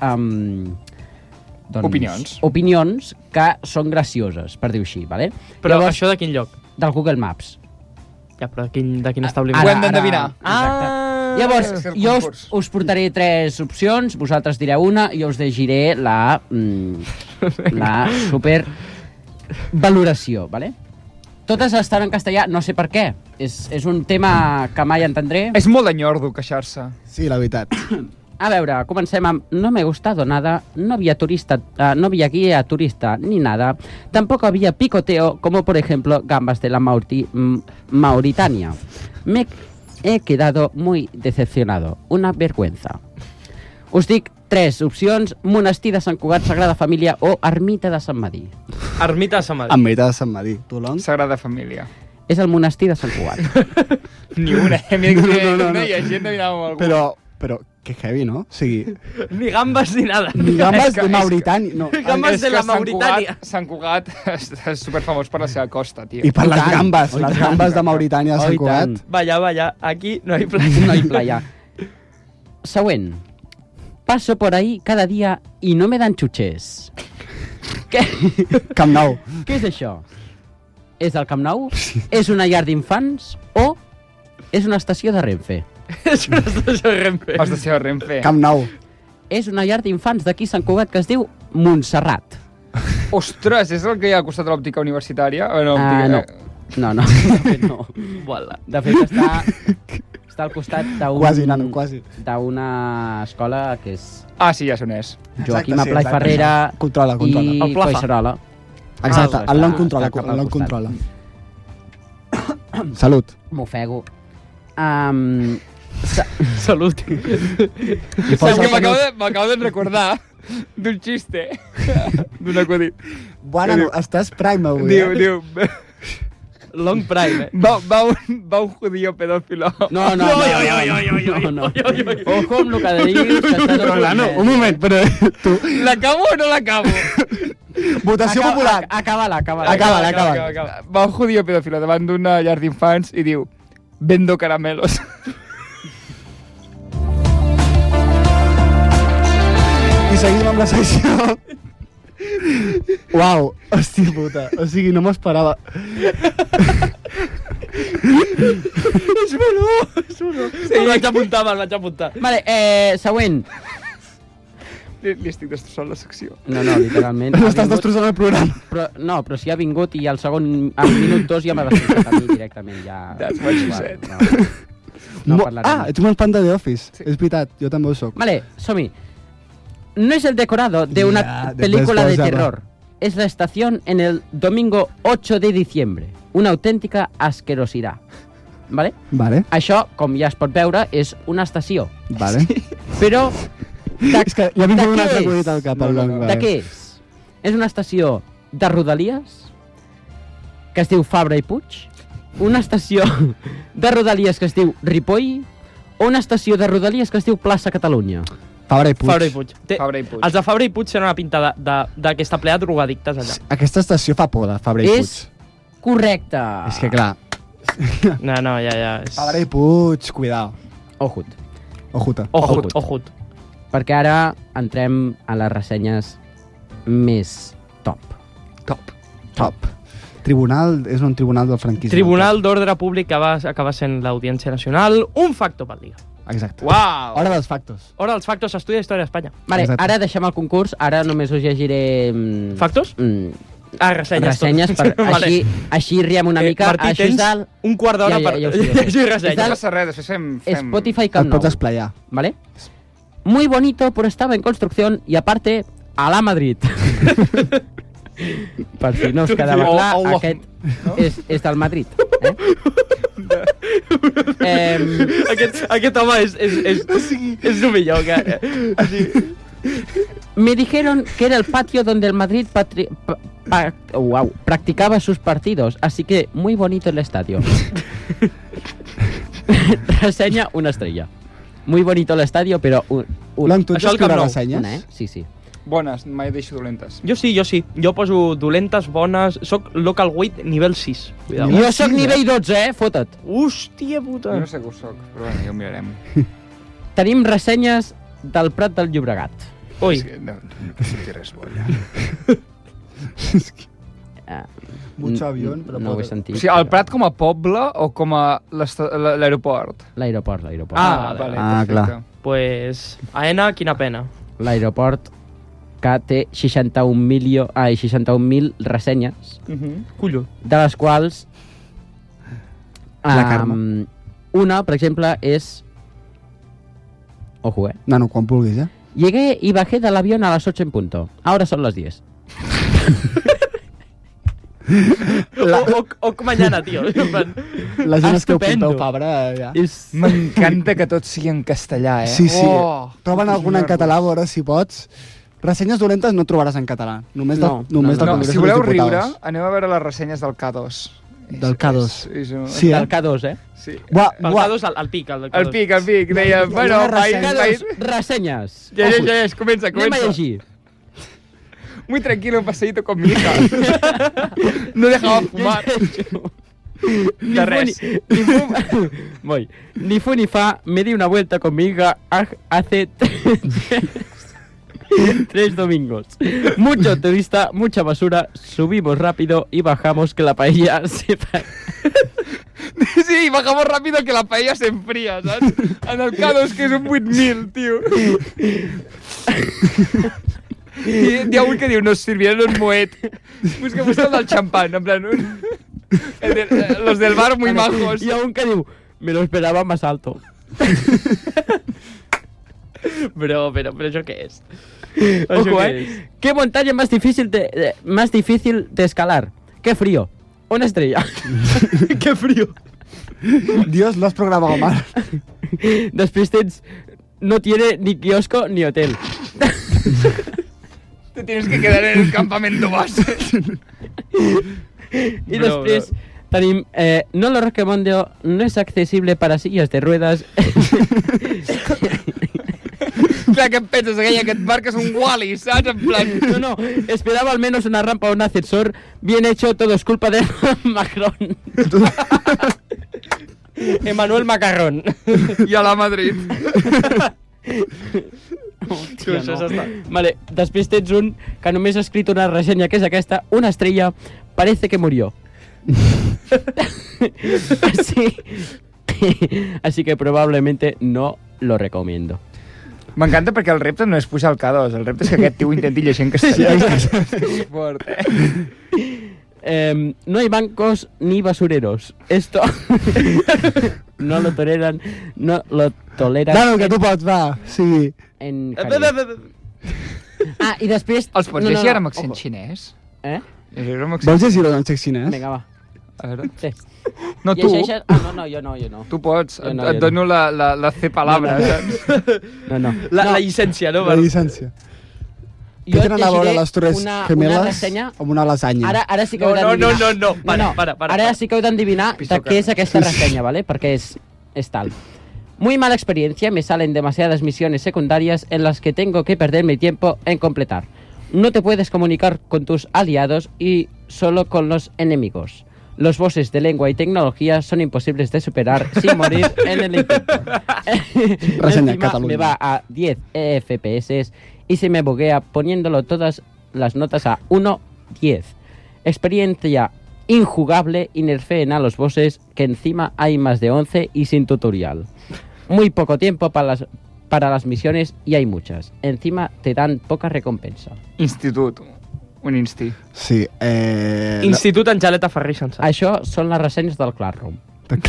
opinions que són gracioses, per dir-ho així. Vale? Però llavors, això de quin lloc? Del Google Maps. Ja, però de quin establiment? Ho hem d'endevinar. Llavors, jo us portaré 3 opcions, vosaltres direu una, i jo us llegiré la super valoració, ¿vale? Totes estan en castellà, no sé per què. És un tema que mai entendré. És molt d'enyordo queixar-se. Sí, la veritat. A veure, comencem amb no me gustado nada, no había guía turista ni nada, tampoco había picoteo como por ejemplo gambas de la Mauritania. Me he quedado muy decepcionado, una vergüenza. Us dic 3 opcions: Monestir de Sant Cugat, Sagrada Família o Ermita de Sant Madí. Ermita de Sant Madí. Ermita de Sant Madí. Tu, Long? Sagrada Família. És el Monestir de Sant Cugat. Ni una, no hi ha gent de mirar amb algú. Però que heavy, no? O sigui... Ni gambes ni nada. Ni gambes de Mauritània. No. Gambes de la Mauritània. Sant Cugat és superfamós per la seva costa, tio. I per les gambes. Les gambes de Mauritània de Sant Cugat. Vaya, aquí no hay playa. No hay playa. Següent. Paso por ahí cada día y no me dan chuches. Què? Camp Nou. Què és això? És el Camp Nou? És una llar d'infants? O és una estació de Renfe? És una estació de Renfe. Estació de Renfe. Camp Nou. És una llar d'infants d'aquí Sant Cugat que es diu Montserrat. Ostres, és el que hi ha al costat de l'òptica universitària? O no, no. No. De fet, està al costat d'una escola que és... Ah, sí, ja sé on és. Joaquim Aplà i Ferrera i Collserola. Exacte, el Long controla. Salut. M'ofego. Salut. M'acabo de recordar d'un xiste, d'un acudit. Bueno, estàs prime avui. Diu... Long prime, Va un judío pedófilo. No. Ojo amb el que dius, que estàs ordenant. Un moment, però tu... L'acabo o no l'acabo? Votació popular. Acaba-la. Va un judío pedófilo davant d'una llar d'infants i diu: vendo caramelos. I seguim amb la secció. Uau, hòstia puta. O sigui, no m'esperava. És bueno. Sí, me'l vaig apuntar. Vale, següent. Li estic destrossant la secció. No, literalment. L'estàs destrossant el programa. Però si ha vingut i al segon, al minut 2 ja m'ha destrossat a mi directament. That's what she said. Ets un fan de The Office. És veritat, jo també ho soc. Vale, som-hi. No es el decorado de una película de terror. Es la estación en el domingo 8 de diciembre. Una auténtica asquerosidad. Vale? Això, com ja es pot veure, és una estació. Vale. Però... És que ja m'he fet un altre acudit al cap. De què és? És una estació de Rodalies que es diu Fabra i Puig, una estació de Rodalies que es diu Ripoll o una estació de Rodalies que es diu Plaça Catalunya. Fabra i Puig. Fabra i Puig. Els de Fabra i Puig tenen una pinta d'aquesta plea de drogadictes allà. Aquesta estació fa por, de Fabra i Puig. És correcte. És que clar. No, ja. Fabra i Puig, cuidao. Ojut. Ojut. Perquè ara entrem a les ressenyes més top. Tribunal, és un tribunal del franquisme. Tribunal d'Ordre Públic que va sent l'Audiència Nacional. Un facto pel dia. Exacte. Uau! Hora dels factos. Hora dels factos, estudia Història d'Espanya. Vale, ara deixem el concurs, ara només us llegiré... Factos? Ressenyes. Ressenyes, vale. així riem una mica. Martí, tens un quart d'hora per llegir ressenyes. No passa res, després fem... Spotify Camp Nou. Et pots esplayar. ¿Vale? Muy bonito, pero estaba en construcción y aparte, a la Madrid. Per si no us quedava clar, aquest és del Madrid. Aquest home és el millor. Me dijeron que era el patio donde el Madrid practicaba sus partidos, así que muy bonito el estadio. Reseña una estrella. Muy bonito el estadio, però... Això el Camp Nou. Ressenyes? Sí. Bones, mai deixo dolentes. Jo sí. Jo poso dolentes, bones... Soc local weight nivell 6. Jo soc nivell 12, fota't. Hòstia puta. Jo no sé què ho soc, però bueno, ja ho mirarem. Tenim ressenyes del Prat del Llobregat. Ui. No senti res bo, ja. Mucho avión, però... No ho he sentit. O sigui, el Prat com a poble o com a l'aeroport? L'aeroport. Vale. Clar. Pues, Aena, quina pena. L'aeroport que té 61.000 ressenyes, Cullo. de les quals La Carme. Una, per exemple, és... Ojo, No, quan vulguis, Llegué y bajé del avión a las 8 en punto. Ahora son las 10. O mañana, tio. La gent es creu Pompeu Fabra, ja. M'encanta que tot sigui en castellà, Sí. Troben alguna en català, a veure si pots. Ressenyes dolentes no trobaràs en català. Només del Congrés dels Diputats. Si voleu riure, anem a veure les ressenyes del K2. Del K2. Sí, del K2, Sí. El K2, el pic. El pic. Deia, bueno, país... Ressenyes. Ja, comença. Anem a llegir. Muy tranquilo, un paseíto con mi hija. No dejaba fumar. De res. Ni fu ni fa, me di una vuelta con mi hija hace 3 domingos. Mucho turista, mucha basura, subimos rápido y bajamos que la paella se... Sí, bajamos rápido que la paella se enfría, saps? En el K2, que és un 8.000, tio. I hi ha un que diu, nos sirvieron un moet. Busca el del champán, en plan... Los del bar muy majos. Y un que diu, me lo esperaba más alto. Pero ¿eso qué es? Ojo, ¿Qué montaña más difícil de escalar? Qué frío. Una estrella. Qué frío. Dios, lo has programado mal. Després tens... No tiene ni kiosco ni hotel. Te tienes que quedar en el campamento base. Y després tenim... no lo recomiendo, no es accesible para sillas de ruedas. Clar, què et penses? Que aquest barc és un Wall-E, saps? En plan... No, esperaba al menos una rampa o un ascensor. Bien hecho, todo es culpa de Macron. Emmanuel Macarrón. I a la Madrid. Hòstia, no. Vale, després tens un que només ha escrit una ressenya, que és aquesta, una estrella, parece que murió. Así que probablemente no lo recomiendo. M'encanta perquè el repte no és pujar al K2, el repte és que aquest tio intenti llegir en castellà. És fort, no hay bancos ni basureros. Esto no lo toleran. Claro, que tu pots, va. Sí. I després... Els pots llegir ara amb accent xinès? Vols llegir-ho en accent xinès? Vinga, va. A veure. Sí. No, tu. No, jo no. Tu pots, et dono la C palabra. No. La llicència, no? La llicència. Què tenen a veure les Torres una Gemelas ressenya... amb una lasanya? Ara sí que heu d'endevinar... No, para. Ara sí que heu d'endevinar de què és aquesta ressenya, ¿vale? Perquè és tal. Muy mala experiencia, me salen demasiadas misiones secundarias en las que tengo que perder mi tiempo en completar. No te puedes comunicar con tus aliados y solo con los enemigos. Los bosses de lengua y tecnología son imposibles de superar sin morir en el intento. Encima me va a 10 FPS y se me buguea poniéndolo todas las notas a 1-10. Experiencia injugable y nerfeen a los bosses, que encima hay más de 11 y sin tutorial. Muy poco tiempo para las misiones y hay muchas. Encima te dan poca recompensa. Institut. Un insti. Sí. Institut Angeleta Ferrer i Sançà. Això són les ressenyes del Classroom.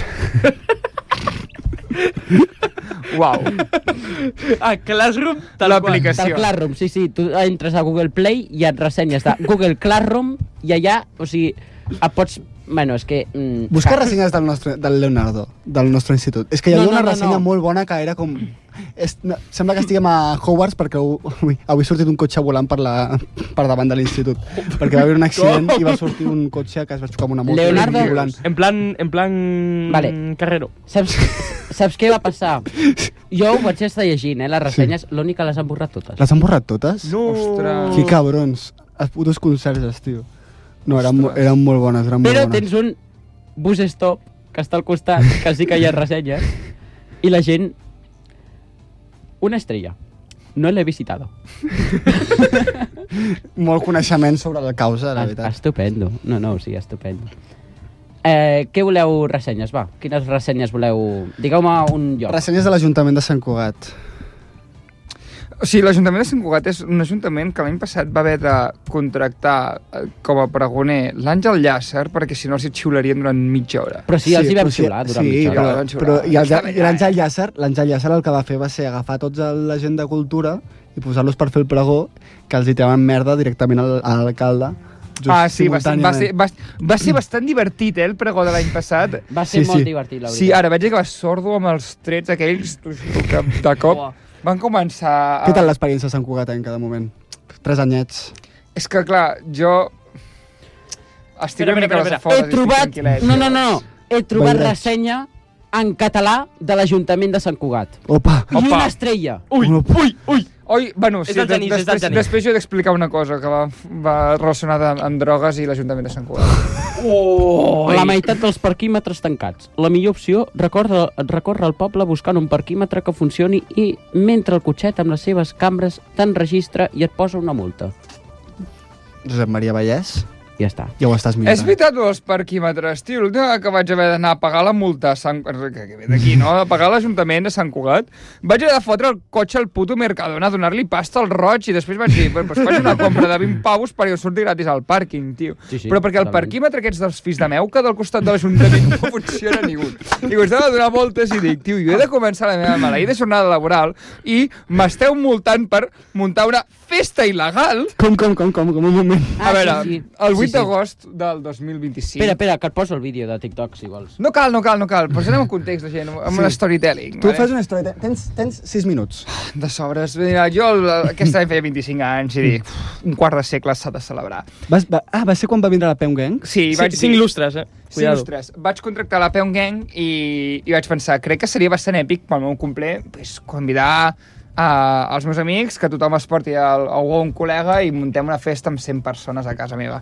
Uau. Classroom, l'aplicació. Del Classroom, sí. Tu entres a Google Play i et ressenyes de Google Classroom i allà, o sigui, et pots... Bueno, és que... Busca ressenyes del Leonardo, del nostre institut. És que hi havia una ressenya molt bona que era com... Sembla que estiguem a Hogwarts perquè avui ha sortit un cotxe volant per davant de l'institut. Perquè va haver un accident i va sortir un cotxe que es va xocar amb una moto. Leonardo... En plan vale. Carrero. Saps què va passar? Jo ho vaig estar llegint, les ressenyes, l'únic que les han borrat totes. Les han borrat totes? No! Ostres. Que cabrons. Els putos conserges, tio. No, eren molt bones, Però tens un bus stop que està al costat, que sí que hi ha ressenyes, i la gent... Una estrella. No l'he visitado. Molt coneixement sobre la causa, la veritat. Estupendo. No, sí, estupendo. Què voleu ressenyes, va? Quines ressenyes voleu... Digueu-me un lloc. Ressenyes de l'Ajuntament de Sant Cugat. O sigui, l'Ajuntament de Sant Cugat és un ajuntament que l'any passat va haver de contractar com a pregoner l'Àngel Llàcer, perquè si no els hi xiularien durant mitja hora. Però sí, els hi vam xiular durant mitja hora. Però l'Àngel Llàcer el que va fer va ser agafar tots la gent de cultura i posar-los per fer el pregó, que els hi treuen merda directament a l'alcalde. Sí, va ser bastant divertit, el pregó de l'any passat. Va ser molt divertit, la veritat. Sí, ara vaig acabar sordo amb els trets aquells, que de cop van començar a... Què tal l'experiència a Sant Cugat en cada moment? 3 anyets. És que, clar, jo... Estic una mica a les afores. He trobat... No. He trobat ressenya en català de l'Ajuntament de Sant Cugat. Opa! I una estrella. Ui, bueno, sí, després jo he d'explicar una cosa que va relacionada amb drogues i l'Ajuntament de Sant Cugat. La meitat dels parquímetres tancats. La millor opció, recorre al poble buscant un parquímetre que funcioni i mentre el cotxet amb les seves cambres t'enregistra i et posa una multa. Josep Maria Vallès? Ja està. Ja ho estàs mirant. És veritat, els parquímetres, tio. L'última que vaig haver d'anar a pagar la multa d'aquí, no? A pagar l'Ajuntament de Sant Cugat. Vaig haver de fotre el cotxe al puto Mercadona, donar-li pasta al roig i després vaig dir, pues faig una compra de 20 pavos perquè surti gratis al pàrquing, tio. Sí, però perquè el parquímetre aquests dels fills de meuca del costat de l'Ajuntament no funciona ningú. I costava de donar voltes i dic, tio, jo he de començar la meva maleïda jornada laboral i m'esteu multant per muntar una festa il·legal. Com, un moment. A veure, el 8 d'agost del 2025... Espera, que et poso el vídeo de TikTok, si vols. No cal. Posarem en context, la gent, amb un storytelling. Tu fas un storytelling. Tens 6 minuts. De sobres. Mira, jo aquest any feia 25 anys i dic, un quart de segle s'ha de celebrar. Va ser quan va vindre la Peum Gang? Sí, vaig dir... 5 lustres, 5 lustres. Vaig contractar la Peum Gang i vaig pensar, crec que seria bastant èpic pel meu complet, convidar als meus amics, que tothom es porti un col·lega i muntem una festa amb 100 persones a casa meva.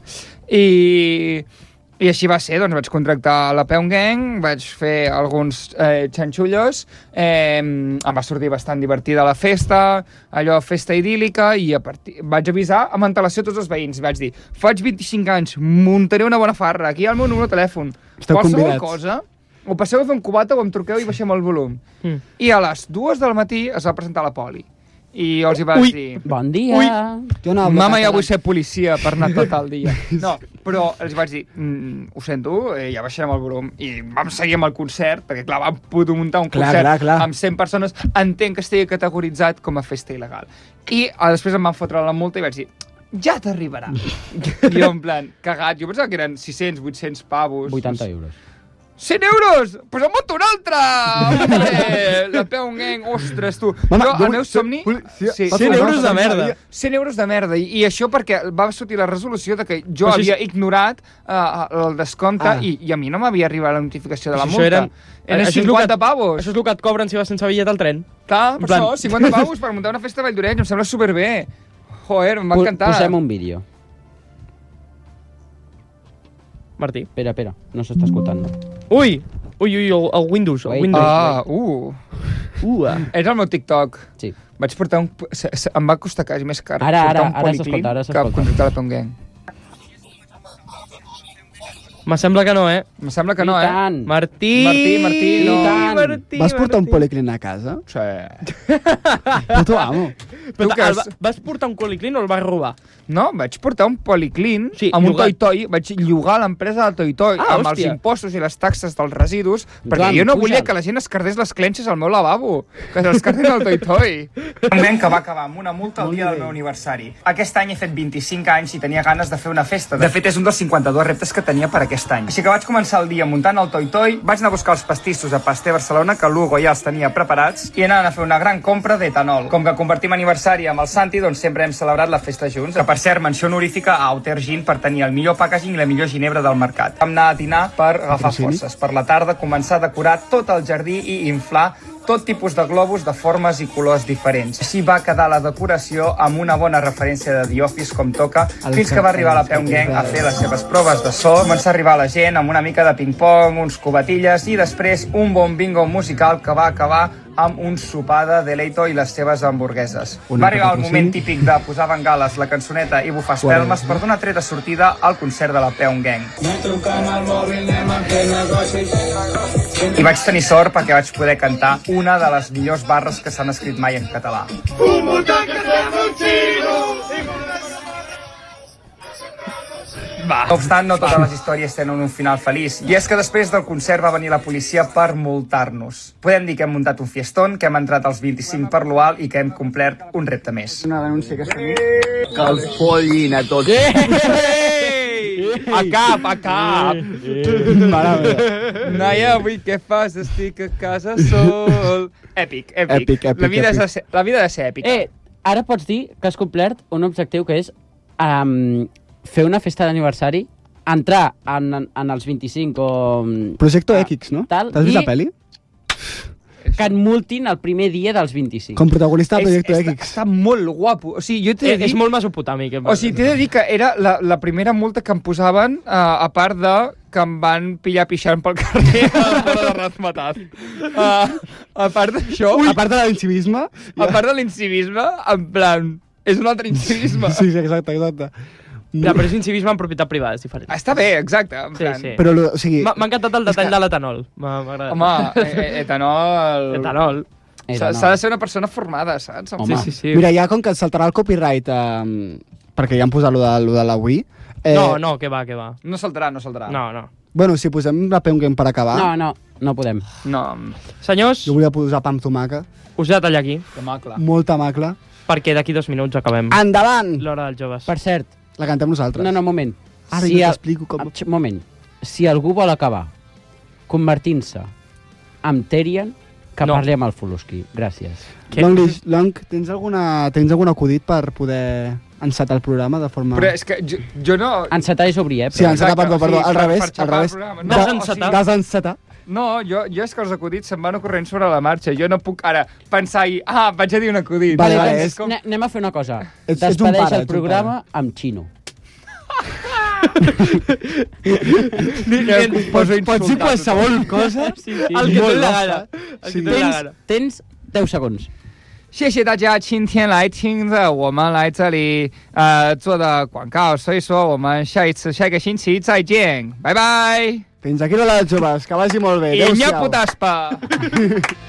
I així va ser, doncs vaig contractar la Peum Gang, vaig fer alguns xanxullos, em va sortir bastant divertida la festa, allò festa idíl·lica, i vaig avisar amb antelació tots els veïns. Vaig dir, faig 25 anys, muntaré una bona farra, aquí hi ha el meu número de telèfon. Qualsevol cosa, o passeu a fer un cubata o em truqueu i baixem el volum. I a les 2 del matí es va presentar la poli. I els hi vaig dir... Bon dia! Mama, ja vull ser policia per anar tot el dia. No, però els vaig dir, ho sento, ja baixarem el volum. I vam seguir amb el concert, perquè clar, vam poder muntar un concert amb 100 persones. Entenc que estigui categoritzat com a festa il·legal. I després em van fotre la multa i vaig dir, ja t'arribarà. I jo en plan, cagat, jo pensava que eren 600, 800 pavos. 80 euros. 100 euros! Pues em monto un altre! La Pyongyang, ostres, tu. Jo, el meu somni... 100 euros de merda. 100 euros de merda. I això perquè va sortir la resolució de que jo havia ignorat el descompte i a mi no m'havia arribat la notificació de la multa. Eren 50 pavos. Això és el que et cobren si vas sense bitllet al tren. Clar, per això, 50 pavos per muntar una festa a Valldoreix, em sembla superbé. Joder, em va encantar. Posem un vídeo. Martí. Espera, no s'està escoltant. Ui, el Windows. És el meu TikTok. Sí. Vaig portar un... Em va costar quasi més car ara portar un policlín que contractar la Pyongyang. Me sembla que no, Me sembla que no, Martí, no. Vas portar un policlín a casa? Sí. Puto amo. Vas portar un policlín o el vas robar? No, vaig portar un policlín amb un Toy-Toy, vaig llogar l'empresa del Toy-Toy amb els impostos i les taxes dels residus, perquè jo no volia que la gent es cardés les clenxes al meu lavabo, que se'ls cardés al Toy-Toy. Un nen que va acabar amb una multa el dia del meu aniversari. Aquest any he fet 25 anys i tenia ganes de fer una festa. De fet, és un dels 52 reptes que tenia per aquest any. Així que vaig començar el dia muntant el Toy-Toy, vaig anar a buscar els pastissos a Pasté Barcelona, que l'Hugo ja els tenia preparats, i anant a fer una gran compra d'etanol. Com que compartim aniversari amb el Santi, doncs sempre hem celebrat la festa junts. Que, per cert, menció honorífica a Outer Gin per tenir el millor packaging i la millor ginebra del mercat. Vam anar a dinar per agafar forces. Per la tarda començar a decorar tot el jardí i inflar tot tipus de globus de formes i colors diferents. Així va quedar la decoració amb una bona referència de The Office com toca, fins que va arribar la Pyongyang a fer les seves proves de so. Comença a arribar la gent amb una mica de ping-pong, uns cubatilles i després un bon bingo musical que va acabar amb un sopar de Deleito i les seves hamburgueses. Va arribar el moment típic de posar bengales, la cançoneta i bufar espelmes per donar tret de sortida al concert de la Pyongyang. I vaig tenir sort perquè vaig poder cantar una de les millors barres que s'han escrit mai en català. No obstant, no totes les històries tenen un final feliç. I és que després del concert va venir la policia per multar-nos. Podem dir que hem muntat un fiestón, que hem entrat als 25 per l'UAL i que hem complert un repte més. Una denúncia que s'ha Que els follin a tots. A cap. Mare meva. Noia, avui què fas? Estic a casa sol. Èpic. La vida ha de ser èpica. Ara pots dir que has complert un objectiu que és fer una festa d'aniversari, entrar en els 25 o... Projecto X, no? T'has vist la pel·li? Que et multin el primer dia dels 25. Com protagonista del Projecto X. Està molt guapo. O sigui, jo t'he de dir... És molt mesopotàmic. O sigui, t'he de dir que era la primera multa que em posaven, a part de que em van pillar pixant pel carrer a l'hora de razmetat. A part d'això... A part de l'incivisme. A part de l'incivisme, en plan... És un altre incivisme. Sí, exacte. Ja, però és incivisme en propietat privada, és diferent. Està bé, exacte. En plan. Sí. Però, o sigui... M'ha encantat el detall de l'etanol. M'agrada. Home, etanol... S'ha de ser una persona formada, saps? Home. Sí. Mira, ja com que et saltarà el copyright, perquè ja han posat lo de la Wii... No, que va. No saltarà. No. Bueno, si posem la Pyongyang per acabar... No podem. No. Senyors... Jo volia posar pa amb tomaca. Us he de tallar aquí. Molta macla. Perquè d'aquí 2 minuts acabem. Endavant! L'hora dels joves. Per cert... La cantem nosaltres. No, moment. Ara jo t'explico com... Moment. Si algú vol acabar convertint-se en Tyrion, que parli amb el Fuluski. Gràcies. Long, tens algun acudit per poder encetar el programa de forma... Però és que jo no... Encetar és obrir, Sí, encetar, perdó. Al revés. Desencetar. No, jo és que els acudits se'm van ocorrent sobre la marxa. Jo no puc ara pensar i... vaig a dir un acudit. Vale. Anem a fer una cosa. Despedeix el programa amb Xino. Pots dir qualsevol cosa? El que te la gana. Tens 10 segons. 谢谢大家今天来听着我们来这里做的广告，所以说我们下一个星期再见，拜拜。 Fins aquí l'hora dels joves, que vagi molt bé. I nyapo taspa.